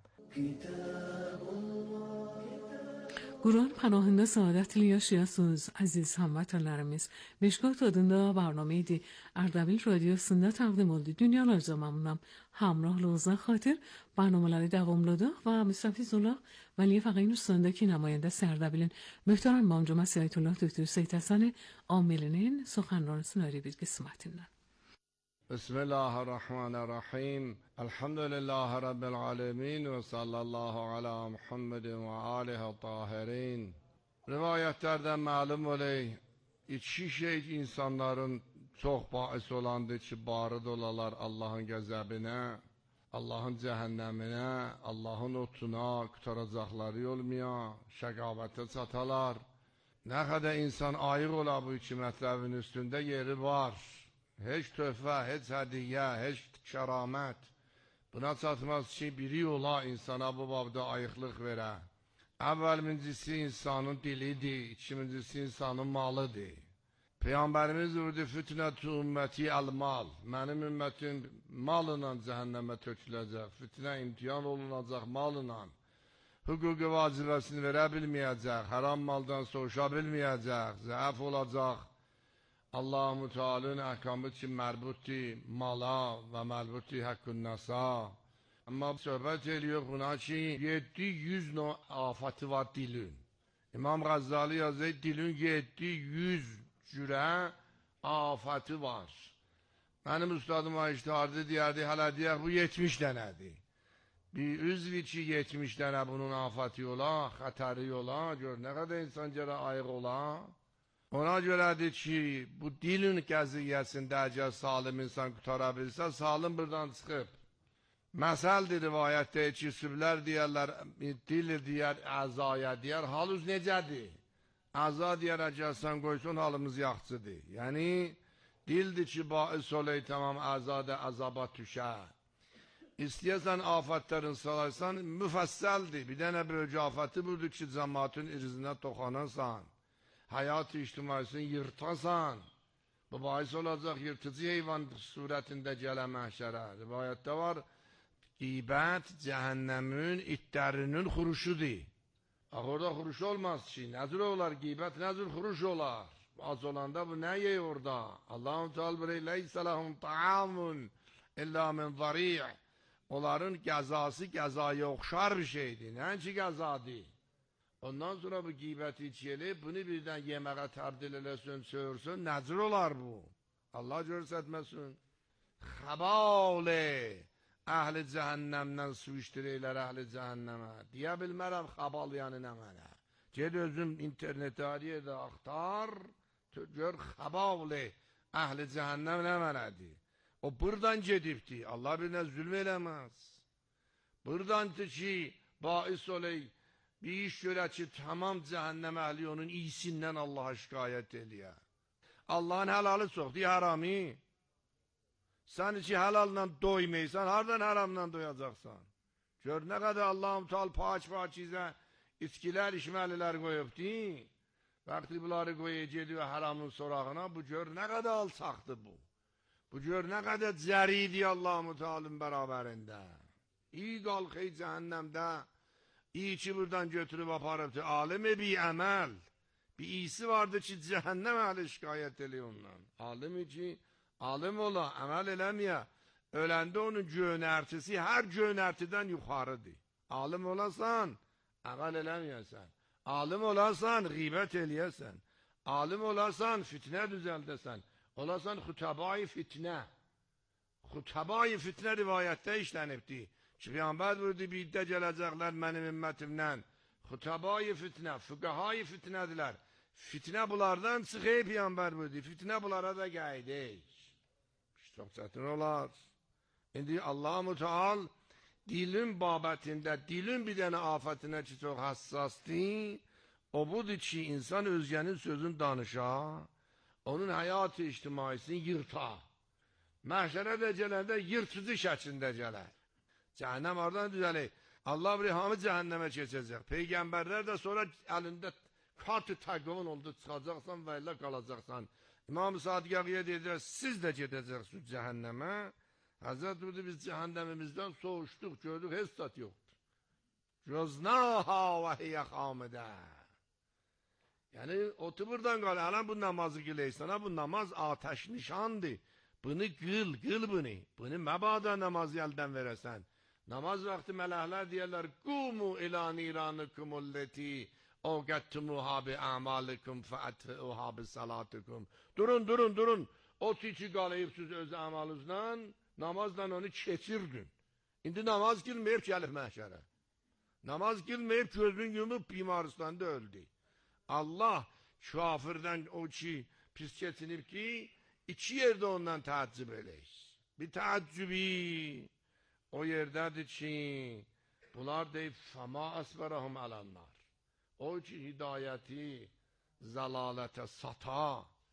Quran panohunda saadetli yaşayasınız aziz hamvətənlərimiz. Meşgah tadında barnameydi. Ardabil radyosunda təqdim oldu. Dünyalarca məmnunam. Hamrahlığınıza xatir barnameləri davamladıq və müstəfizullah Vəliyə Fəqeyn üstündəki nümayəndə Sərdəbilin möhtərəm mamcı Məsəletullah Döktür Seyid Həsən Amilinin سخنرانısını öyle bir qismətindən. بسم الله الرحمن الرحیم الحمد لله رب العالمین و صلی الله علی محمد و آله الطاهرین. Rivayətlərdən məlum olay, iki şey insanların çox bais olandır ki, barıd olalar Allahın qəzəbinə, Allahın cəhənnəminə, Allahın otuna, qutaracaqları olmaya, şəqavətə çatalar. Nə qədər insan ayıq ola bu iki mətləbin üstündə yeri var. Heç töhfə, heç hədiyyə, heç kəramət buna çatmaz ki, biri ola insana bu babda ayıqlıq verə. Əvvəlmincisi insanın dilidir, ikincisi insanın malıdır. Peyğəmbərimiz vurdu fitnətü ümməti əl-mal. Mənim ümmətim malına cəhənnəmə töküləcək, fitnə imtihan olunacaq malına. Hüquqi vacibəsini verə bilməyəcək, haram maldan soğuşa bilməyəcək, zəif olacaq. Allah-u Teala'nın əhkamı ki mərbutdir mala və mərbutdir həqqün nəsa. Amma söhbət ediyor buna ki yedi yüz növ afəti var dilin. İmam Gazali yazır dilin yedi yüz cürə afəti var. Mənim ustadım var iştihardı deyərdi, hələ deyək bu yetmiş dənədir. Bir üzvi ki yetmiş dənə bunun afəti ola, xətəri ola, gör nə qədər insan görə ayıq ola. Ona görədir ki, bu dilin qəziyyəsində əgər salim insan qutara bilsə, salim buradan çıxıb. Məsəldir rivayətdə ki, süblər deyərlər, dil deyər, əzaya deyər, haluz necədir? Əza deyər, əgər sən qoysun, halımız yaxçıdır. Yəni, dildir ki, bais olay, tamam, əzada əzaba tüşə. İstəyəsən afətlərin salarsan, müfəssəldir. Bir dənə böyük afəti budur ki, cəmatın irzinə toxanırsan. Hayat-ı ictimaisini yırtasan, bu bahis olacaq yırtıcı heyvan surətində gələn məhşərə. Rivayətdə var, qeybət cəhənnəmin itlərinin xuruşudur. Ax, orada xuruş olmaz ki, nəzir olar, qeybət nəzir xuruş olar. Az olanda bu nə yey orada? Allah-u Teala bire, leysə ləhum ta'amun illa min zari'. Onların qəzası qəzaya oxşar bir şeydir, nə ki qəzadır. Ondan sonra bu qeybəti içiyeli, bunu birdən yeməğə təbdil eləsin, söğürsün, nəcr olar bu. Allah görsətməsin. Xəbalı əhli cəhənnəmdən su işdirəylər əhli cəhənnəmə. Deyə bilmərəm xəbal yəni nə mənə. Ged özüm internetə ariyədə axtar, gör xəbalı əhli cəhənnəm nə mənədir. O buradan gedibdir, Allah birinə zülm eləməz. Buradandır ki, bais olay, bir iş görə ki, tamam cəhənnəm əhli onun iyisindən Allaha şikayət eləyər. Allahın həlalı çoxdur, harami. Sən ki, həlalla doymaysan, hardan haramla doyacaqsan? Gör, nə qədər Allah-u Teala paç-paçizə içkilər, işməlilər qoyubdi. Vaxtı bunları qoyacaqdı və haramın sorağına, bu gör, nə qədər alçaqdır bu. Bu gör, nə qədər cəridi Allah-u Teala'nın bərabərində. İyi qalxı cəhənnəmdə, İyi ki buradan götürüb aparıbdır, alimi bir əməl, bir iyisi vardır ki, cəhənnəm əhli şikayət eləyir ondan. Alimi ki, alim ola, əməl eləməyə, öləndə onun gönərtisi hər gönərtidən yuxarıdır. Alim olasan, əməl eləməyəsən. Alim olasan, qeybət eləyəsən. Alim olasan, fitnə düzəldəsən. Olasan, xütəbai fitnə. Xütəbai fitnə rivayətdə işlənibdir. Ki, Peyğəmbər buyurdu, bir iddə gələcəklər mənim ümmətimdən. Xütəbai fitnə, füqəhai fitnədirlər. Fitnə bunlardan çıxıb Peyğəmbər buyurdu, fitnə bunlara da gəydək. Çox çətin olar. İndi Allah-u Teala dilin babətində, dilin bir dənə afətinə ki, çox hassasdır, o budur ki, insan özgənin sözünü danışa, onun həyat-ı ictimaisini yırta. Məhşərə də gələndə yırtıcı şəklində gələr. Cəhənnəm oradan düzəlir. Allah bir hamı cəhənnəmə keçəcək. Peyğəmbərlər də sonra əlində kart-ı təqvin oldu, çıxacaqsan və ilə qalacaqsan. İmam-ı Sadiq Ağıya dedilər, siz də gedəcəksiniz cəhənnəmə. Həzrət buyurdu, biz cəhənnəmimizdən soğuşduq, gördük, heç zat yoxdur. Göznaha və hiyə xamidə. Yəni, otu buradan qalır, hələn bu namazı qiləysən, bu namaz ateş nişandır. Bunu qıl, qıl bunu. Bunu məbada namazı əldən verəsən. Namaz vaxtı mələklər deyərlər, qumu ilə niranıkumulləti oqəttumuha bi əmalikum fəətfi'uha bi salatikum. Durun, durun, durun. O içi qalayıbsınız öz əmalınızla, namazla onu keçirdin. İndi namaz qilməyib gəlib məhşərə. Namaz qilməyib gözünü yumub bimaristanda öldü. Allah kafirdən o ki pis keçinib ki, iki yerdə ondan təəccüb eləyir. Bir təəccübi o yerdədir ki, bunlar deyib, fəma əsbərəhum ələnnar. O ki, hidayəti, zəlalətə sata,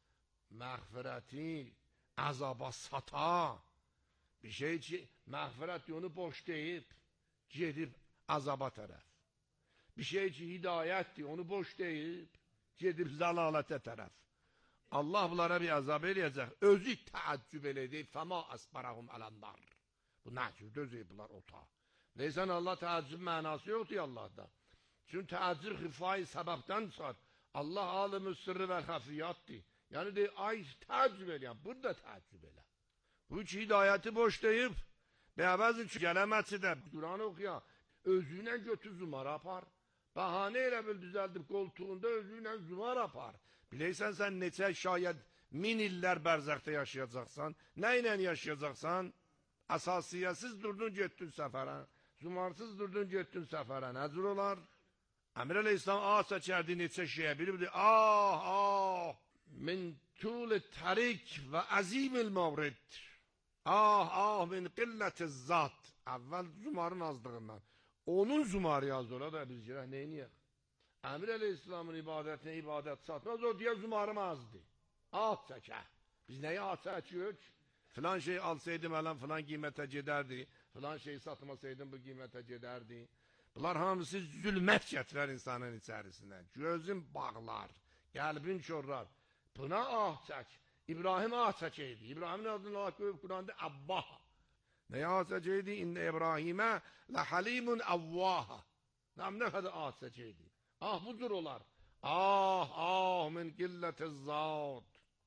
məğfirəti, əzaba sata, bir şey ki, məğfirət onu boş deyib, gedib əzaba tərəf. Bir şey ki, hidayətdir, onu boş deyib, gedib zəlalətə tərəf. Allah bunlara bir əzab eləyəcək, özü təəccüb eləyib, fəma əsbərəhum ələnnar. Bu nə ki, dözəyiblər ota. Deysən, Allah təəccüb mənası yoxdur Allahda. Çünki təəccüb xifayı səbəbdən çıxar. Allah alımı sırrı və xəfiyyatdır. Yəni deyir, ay təəccüb eləyəm, burada təəccüb elə. Bu ki, hidayəti boş deyib, bəvəzin ki, gələməsi də, Quranı oxuya, özüylə götür zumara apar. Bəhanə elə bil düzəldib qoltuğunda özüylə zumar apar. Biləysən, sən neçə şayət min illər bərzəxdə yaşayacaqsan, nə ilə yaşayacaqsan? Əsasiyyəsiz durdun, getdin səfərə. Zumarsız durdun, getdin səfərə. Nəcür olar? Əmir Əleyhisselam ağ çəkərdi neçə şeyə. Biri bir ah, ah, min tul tərik və əzimil mavrid. Ah, ah, min qilləti zat. Əvvəl zumarın azdığından. Onun zumarı yazdı, ola da biz girək, neyniyək? Əmir Əleyhisselamın ibadətinə ibadət satmaz, o deyə zumarım azdı. Ah çəkə. Biz nəyə ah çəkiyük? Filan şey alsaydım ələn filan qiymətə gedərdi, filan şey satmasaydım bu qiymətə gedərdi. Bunlar hamısı zülmət gətirər insanın içərisinə. Gözün bağlar, qəlbin çorlar. Buna ah çək. İbrahim ah çəkəydi. İbrahimin adını Allah qoyub Quranda Abbah. Nəyə ah çəkəydi? İndə İbrahimə ləhəlimun əvvaha. Nə qədər ah çəkəydi? Ah budur olar. Ah, ah min qilləti zat.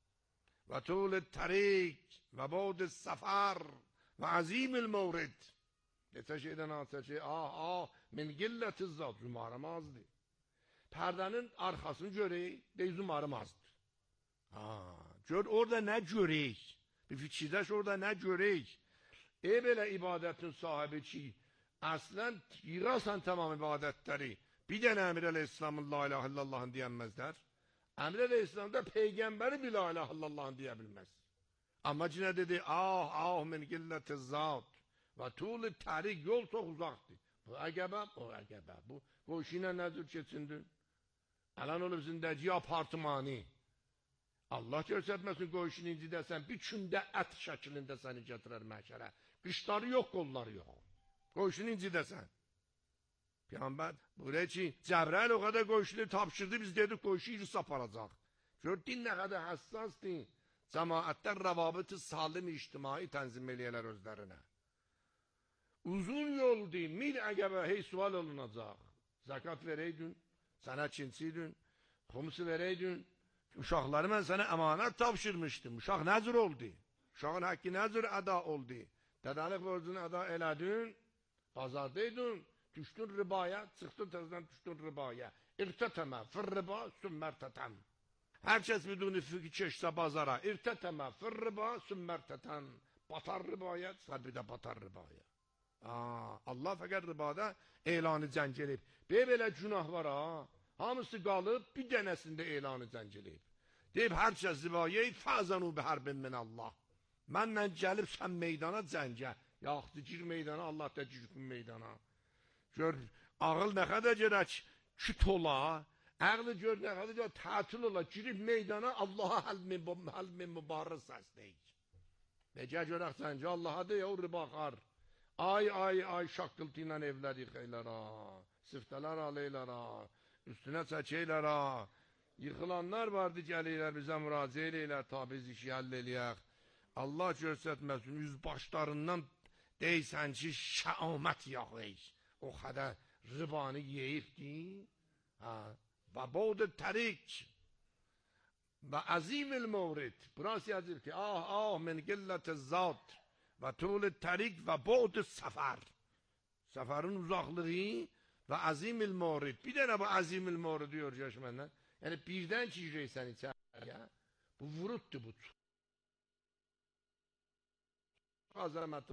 Və tulid tərik, və bodis səfər, və əzimil mavrid. Neçə şeydən hansısa şey, ah, ah, min qilləti zat, zumarım azdır. Pərdənin arxasını görək, dey zumarım azdır. Ah, gör, orada nə görək? Bir fikirləş, orada nə görək? Ey belə ibadətin sahibi ki, əslən yığasan tamam ibadətləri, bir dənə Əmir Əleyhisselamın la ilahe illallahın deyənməzlər. Əmir Əleyhisselam da Peyğəmbəri bir la ilahe illallahın deyə bilməz. Amma cinə dedi, ah, ah, min qilləti zat və tuli tərik, yol çox uzaqdır. Bu əqəbə, o əqəbə. Bu qoşu ilə nəzir keçindin? Ələn olub zindəci apartmanı. Allah görsətməsin qoşunu incidəsən, bir kündə ət şəklində səni gətirər məhşərə. Qışları yox, qolları yox. Qoşunu incidəsən. Peyğəmbər buraya ki, Cəbrəl o qədər qoşunu tapşırdı, biz dedik qoşu iri saparacaq. Gördün nə qədər həssasdır. Cəmaətlər rəvabıtı salim ictimai tənzim eləyələr özlərinə. Uzun yoldur, mil əqəbə hey sual olunacaq. Zəkat verəydin, sənə çinsiydin, xumsu verəydin. Uşaqları mən sənə əmanət tapşırmışdım. Uşaq nəzir oldu? Uşağın haqqı nəzir əda oldu? Dədəlik borcunu əda elədin, bazardaydın, düşdün ribaya, çıxdın təzdən düşdün ribaya. İrtətəmə, fır riba, sümmərtətəm. Hər kəs biduni fikir keçsə bazara, irtətəmə, fır riba, sümmərtətəm. Batar ribaya, sən bir də batar ribaya. Aa, Allah fəqət ribada elanı cəng eləyib. Belə günah var ha. Hamısı qalıb, bir dənəsində elanı cəng eləyib. Deyib, hər kəs ribaya, fəzənu bi hərbin min Allah. Mənlə gəlib sən meydana cəngə. Yaxdı, gir meydana, Allah da girsin meydana. Gör, ağıl nə qədər gedək, küt ola, Ağlı gör nə qədər tətil ola, girib meydana Allaha həlmi mübarrız səsləyik. Necə görəksən ki, Allaha deyə o ribaxar. Ay, ay, ay, şaqqıltı ilə evlər yıxıylara, siftələr aleylara, üstünə çəkəylərə. Yıxılanlar vardı, gəlirlər, bizə müraciə eləyirlər, ta biz işi həll eləyək. Allah göstərməsin, yüzbaşlarından deysən ki, şəamət yaxıyıq. O qədər ribanı yeyibdi. Və bod-ı tərik və əzim-il mevrid. Burası yazır ki, ah, ah, min qillət-i zat və tul-i tərik və bod-ı səfər. Səfərin uzaqlığı və əzim-il mevrid. Bir dənə bu əzim-il mevridi görəcək məndən. Yəni, birdən çiğrəysən içəriyə, bu vuruddur bu. Azəməti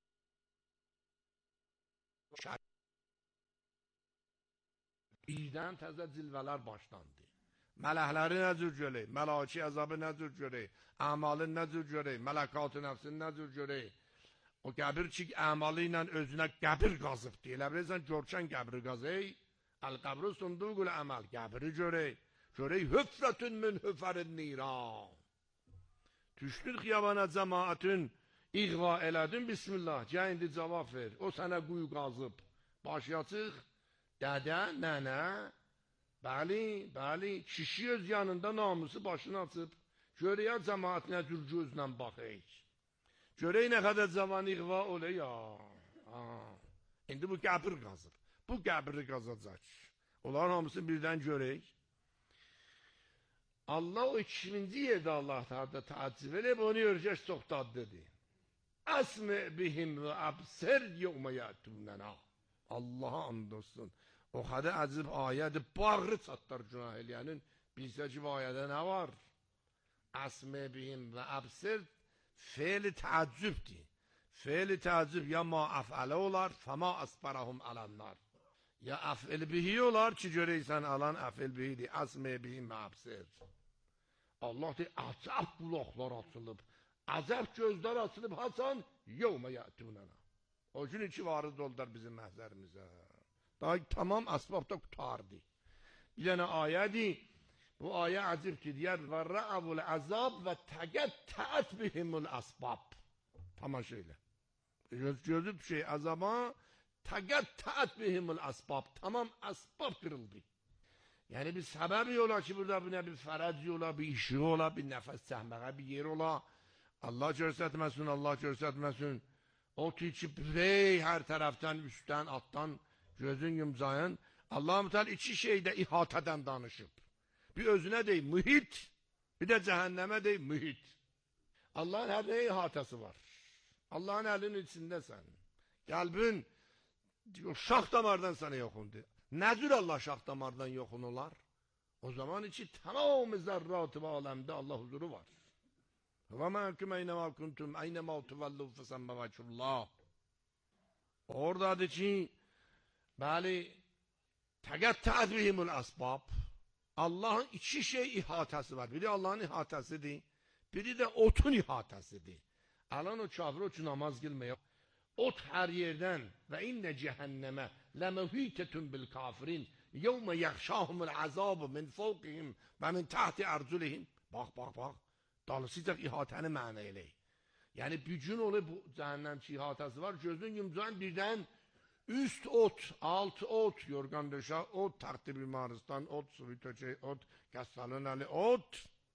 birdən təzə cilvələr başlandı. Mələkləri nə cür görək, məlaki əzabı nə cür görək, əmalı nə cür görək, mələkatı nəfsini nə cür görək. O qəbir ki, əmalı ilə özünə qəbir qazıbdır. Elə bilirsən, görkən qəbiri qazək, əl-qəbri sunduğul əməl, qəbiri görək. Görək, hüffrətün min hüffərin niran. Düşdün xiyabana cəmaatın, İğva elədin, bismillah, gəl indi cavab ver. O sənə quyu qazıb. Başı açıq, dədə, nənə, bəli, bəli, kişi öz yanında namusu başını açıb. Görəyə cəmaatına cür gözlə baxıyıq. Görək nə qədər cavan İğva olay ya. İndi bu qəbir qazıb. Bu qəbiri qazacaq. Onların hamısını birdən görək. Allah o ikinci yerdə Allah da təəccüb edib, onu görəcək çox dadlıdır. Əsmi bihim və əbsər yevməyətünənə. Allaha and olsun. O qədər əcib ayədir, bağrı çatlar günah eləyənin. Bilsə ki, bu ayədə nə var? Əsmi bihim və əbsər fe'li təəccübdir. Fe'li təəccüb ya ma əfələ olar, fəma əsbərəhum ələnlər. Ya əfəl bihi olar ki, görəysən alan əfəl bihidir. Əsmi bihim və əbsər. Allah deyir, əcəb qulaqlar açılıb. Əzəb gözlər açılıb, hasan, yevmə yətünənə. O gün iki varız oldular bizim məhzərimizə. Daha tamam əsbabda qutardı. Bir dənə ayədir, bu ayə əcibdir, deyər, və rəəvul əzab və təqət təət bihimul əsbab. Tamaşa elə. Göz, gözü düşey əzaba, təqət təət bihimul əsbab. Tamam əsbab qırıldı. Yəni bir səbəbi ola ki, burada bir fərəci ola, bir işi ola, bir nəfəs səhməqə, bir yer ola. Allah göstərməsin, Allah göstərməsin. O ki, ki, bey hər tərəfdən, üstdən, altdan, gözün yumcayın. Allah-u Teala iki şeydə ihatədən danışıb. Bir özünə deyil, mühit, bir də cəhənnəmə deyil, mühit. Allahın hər nəyə ihatəsi var. Allahın əlinin içindəsən. Qəlbin, şax damardan sənə yoxundur. Nədir Allah şax damardan yoxun olar? O zaman içi tamam zərratı və aləmdə Allah huzuru var. Və məhkum əynəmə kuntum, əynəmə tuvallu fəsəmmə vəkullah. Oradadır ki, bəli, təqət tədbihimul əsbab. Allahın iki şey ihatəsi var. Biri Allahın ihatəsidir, biri də otun ihatəsidir. Alan o kafir o ki namaz qilməyə. Ot hər yerdən və innə cəhənnəmə ləməhitətun bil kafirin yevmə yəxşahumul əzabı min fəvqihim və min təhti ərzulihim. Bax, bax, bax. Dalısıcaq ihatəni mənə eləyik. Yəni, bir gün olub bu cəhənnəmçi ihatəsi var, gözünün yumcağın birdən üst ot, alt ot, yorgan döşək, ot, taxtı bimaristan, ot, suvi tökək, ot, qəssalın əli, ot.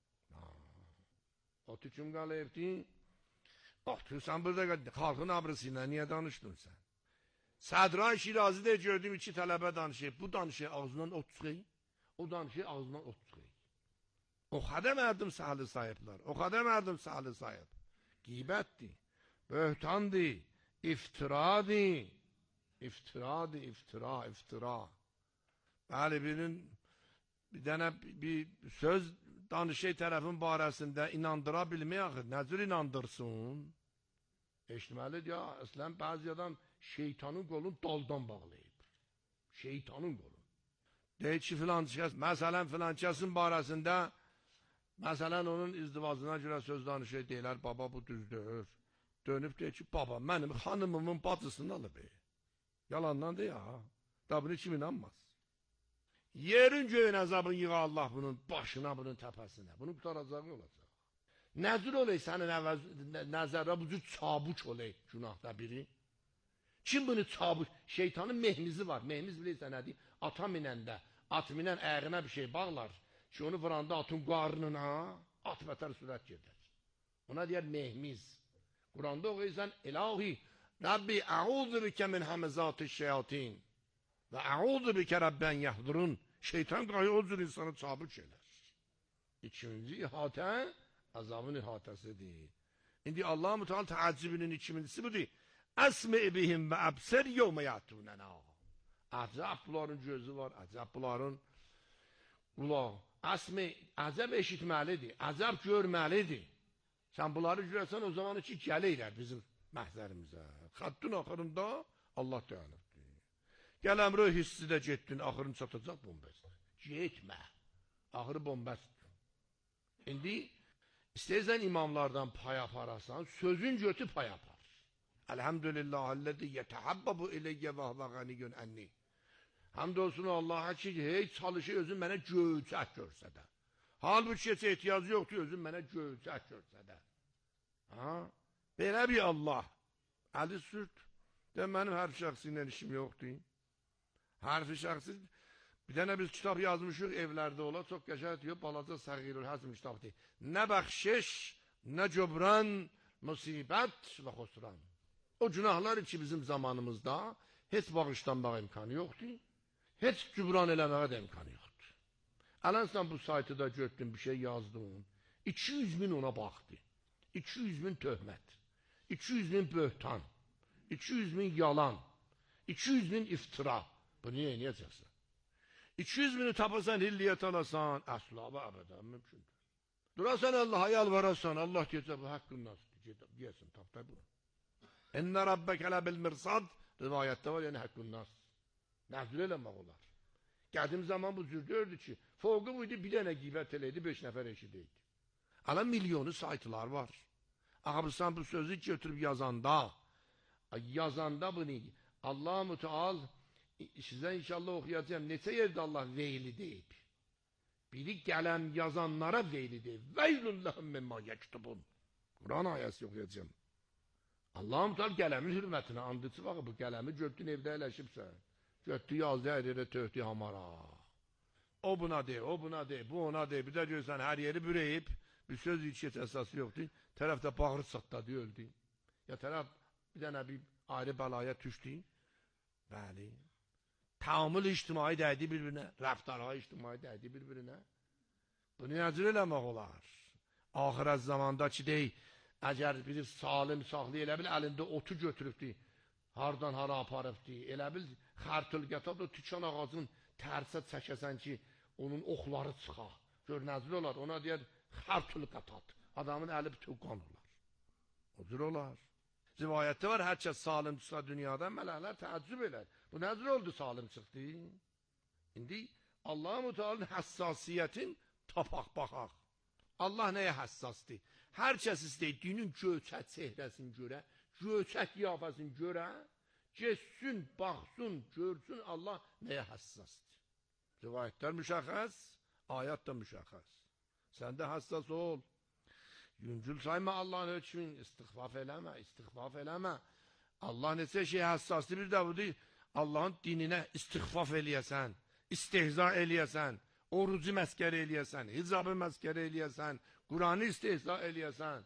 Otu kim qalayıbdi? Bax, sən burada xalqın abrısı ilə niyə danışdın sən? Sədra Şirazidə gördüyüm iki tələbə danışıyıb, bu danışıyıb ağzından ot çıxıyıb, o danışıyıb ağzından ot çıxıyıb. O qədər mərdim səhəli sahiblər, o qədər mərdim səhəli sahib. Qeybətdir, böhtandır, iftiradır, iftiradır, iftira, iftira. Bəli, birinin bir dənə bir söz danışıq tərəfin barəsində inandıra bilmək axı, nəzir inandırsın? Eşitməlidir ya, əslən bəzi adam şeytanın qolunu daldan bağlayıb. Şeytanın qolu. Deyək ki, filankəs, məsələn filankəsin barəsində, məsələn onun izdivacına görə söz danışıq deyilər, baba bu düzdür. Dönüb deyək ki, baba mənim xanımımın bacısını alıb. Yalandan deyək ha, da bunu kim inanmaz. Yerin göyün əzabını yığa Allah bunun başına, bunun təpəsinə. Bunun qutaracağı olacaq. Nəzir olay sənin nəzərə bu cür çabuç olay günahda biri. Kim bunu çabuç? Şeytanın mehmizi var. Mehmiz bilirsən nədir? Ata minəndə, at minən əyğinə bir şey bağlar. Ki onu vuranda atın qarnına, at bətər sürət gedər. Ona deyər mehmiz. Quranda oxuyursan, İlahi, Rabbi, əuzu bikə min həmizat-ı şeyatin və əuzu bikə Rabben yahdurun. Şeytan qayı o cür insanı çabuç elər. İkinci ihatə, azabın ihatəsidir. İndi Allah-u Teala təəccübünün ikincisi budur. Əsmi bihim və əbsər yevmə yətunənə. Əcəb bunların gözü var, əcəb bunların qulağı. Əsmi, əcəb eşitməlidir, əcəb görməlidir. Sən bunları görəsən o zaman ki, gəlirlər bizim məhzərimizə. Xəttun axırında Allah dayanıbdır. Gəl əmrə hissi də getdin, axırın çatacaq bombəsdir. Getmə, axırı bombəsdir. İndi istəyirsən imamlardan pay aparasan, sözün götü pay apar. Elhamdülillahəl-ləzi yətəhəbbəbu iləyyə və və qəniyyün ənni. Həmd olsun Allah'a ki, heç çalışı özün mənə göyçək görsə də. Halbuki heç ehtiyacı yoxdur, özün mənə göyçək görsə də. Ha? Belə bir Allah. Əli sürt. De mənim hər şəxsi ilə işim yoxdur. Hərfi şəxsi, bir dənə biz kitab yazmışıq evlərdə ola, çox qəşəng diyor, balaca səğirül həzm kitabdır. Nə bəxşiş, nə cöbran, musibət və xosran. O günahlar ki bizim zamanımızda heç bağışlanmağa imkanı yoxdur, heç cübran eləməyə də imkanı yoxdur. Ələn sən bu saytıda gördün, bir şey yazdın, iki yüz min ona baxdı, iki yüz min töhmət, iki yüz min böhtan, iki yüz min yalan, iki yüz min iftira. Bu niyə eləyəcəksən? iki yüz mini tapasan, hilliyyət alasan, əsla və əbədən mümkündür. Durasan Allah'a yalvarasan, Allah deyəcək, bu haqqın nasıl deyəsin, tapda bu. Ennə rabbəkələ bil mirsad, rivayətdə var, yəni haqqın nasıl. Nəzir eləmək olar. Qədim zaman bu cürdürdü ki, foqu buydu, bir dənə qibət eləydi, beş nəfər eşidəydi. Ala milyonu saytılar var. Ağabısan bu sözü götürüb yazanda, yazanda bunu, Allah-u Teala, sizə inşallah oxuyacağım, neçə yerdə Allah veyli deyib. Biri gələm yazanlara veyli deyib. Veylullahım mimma yektubun. Quran ayəsi oxuyacağım. Allah-u Teala gələmin hürmətinə andıcı bax, bu gələmi götdün evdə eləşibsən. Götdü yazdı hər yerə töhdü hamara. O buna de, o buna de, bu ona de. Bir də görsən hər yeri bürəyib, bir söz hiç heç əsası yoxdur. Tərəfdə bağır çatladı, öldü. Ya tərəf bir dənə bir ayrı bəlaya düşdü. Bəli. Təamül ictimai dəydi bir-birinə, rəftarha ictimai dəydi bir-birinə. Bunu nəzir eləmək olar. Ahirət zamanda ki, deyil, əgər biri salim saxlı elə bil, əlində otu götürübdür, hardan hara aparıbdır, elə bil, xərtülqətab da tükan ağacın tərsə çəkəsən ki, onun oxları çıxa. Gör, nəzir olar, ona deyər, xərtülqətab, adamın əli bütün qan olar. O cür olar. Rivayətdə var, hər kəs salim çıxsa dünyada, mələklər təəccüb elər. Bu nəzir oldu salim çıxdı? İndi Allah-u Teala'nın həssasiyyətin tapaq baxaq. Allah nəyə həssasdır? Hər kəs istəyir, dinin göçət sehrəsini görə, göçət qiyafəsini görə, geçsin, baxsın, görsün Allah nəyə həssasdır? Rivayətlər müşəxəs, ayət də müşəxəs. Sən də həssas ol. Yüngül sayma Allah'ın hökmün, istiğfaf eləmə, istiğfaf eləmə. Allah neçə şey həssasdır, bir də budur, Allah'ın dininə istiğfaf eləyəsən, istehza eləyəsən, orucu məskər eləyəsən, hicabı məskər eləyəsən, Kur'an'ı istehza eləyəsən.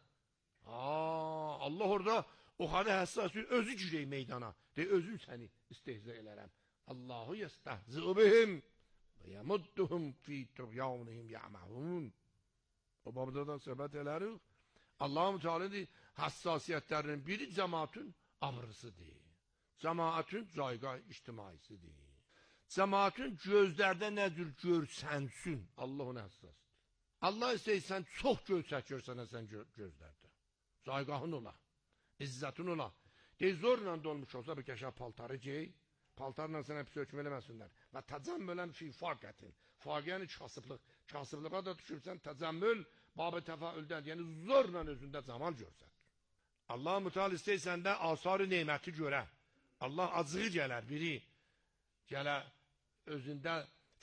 Aa, Allah orada o kadar həssasdır, özü girək meydana, de özüm səni istehza elərəm. Allahu yestəhzi'u bihim və yemudduhum fi tuğyanihim ya'mahun. O babda da söhbət elərik. Allah-u Teala'nın hassasiyyətlərinin biri cəmaatın avrısıdır. Cəmaatın cayqa ictimaisidir. Cəmaatın gözlərdə nə cür görsənsin, Allah ona həssasdır. Allah istəyirsən, çox görsək görsənəsən gözlərdə. Cayqahın ola, izzətin ola. Dey, zorla dolmuş olsa bir kəşə paltarı gey, paltarla sənə pis hökm eləməsinlər. Və təcəmmülən fi faqətin. Faqiyəni kasıblıq. Kasıblığa da düşürsən, təcəmmül, babı təfəüldən, yəni zorla özündə camal görsən. Allah-u Teala istəyirsən də asarı neyməti görə. Allah acığı gələr biri, gələ özündə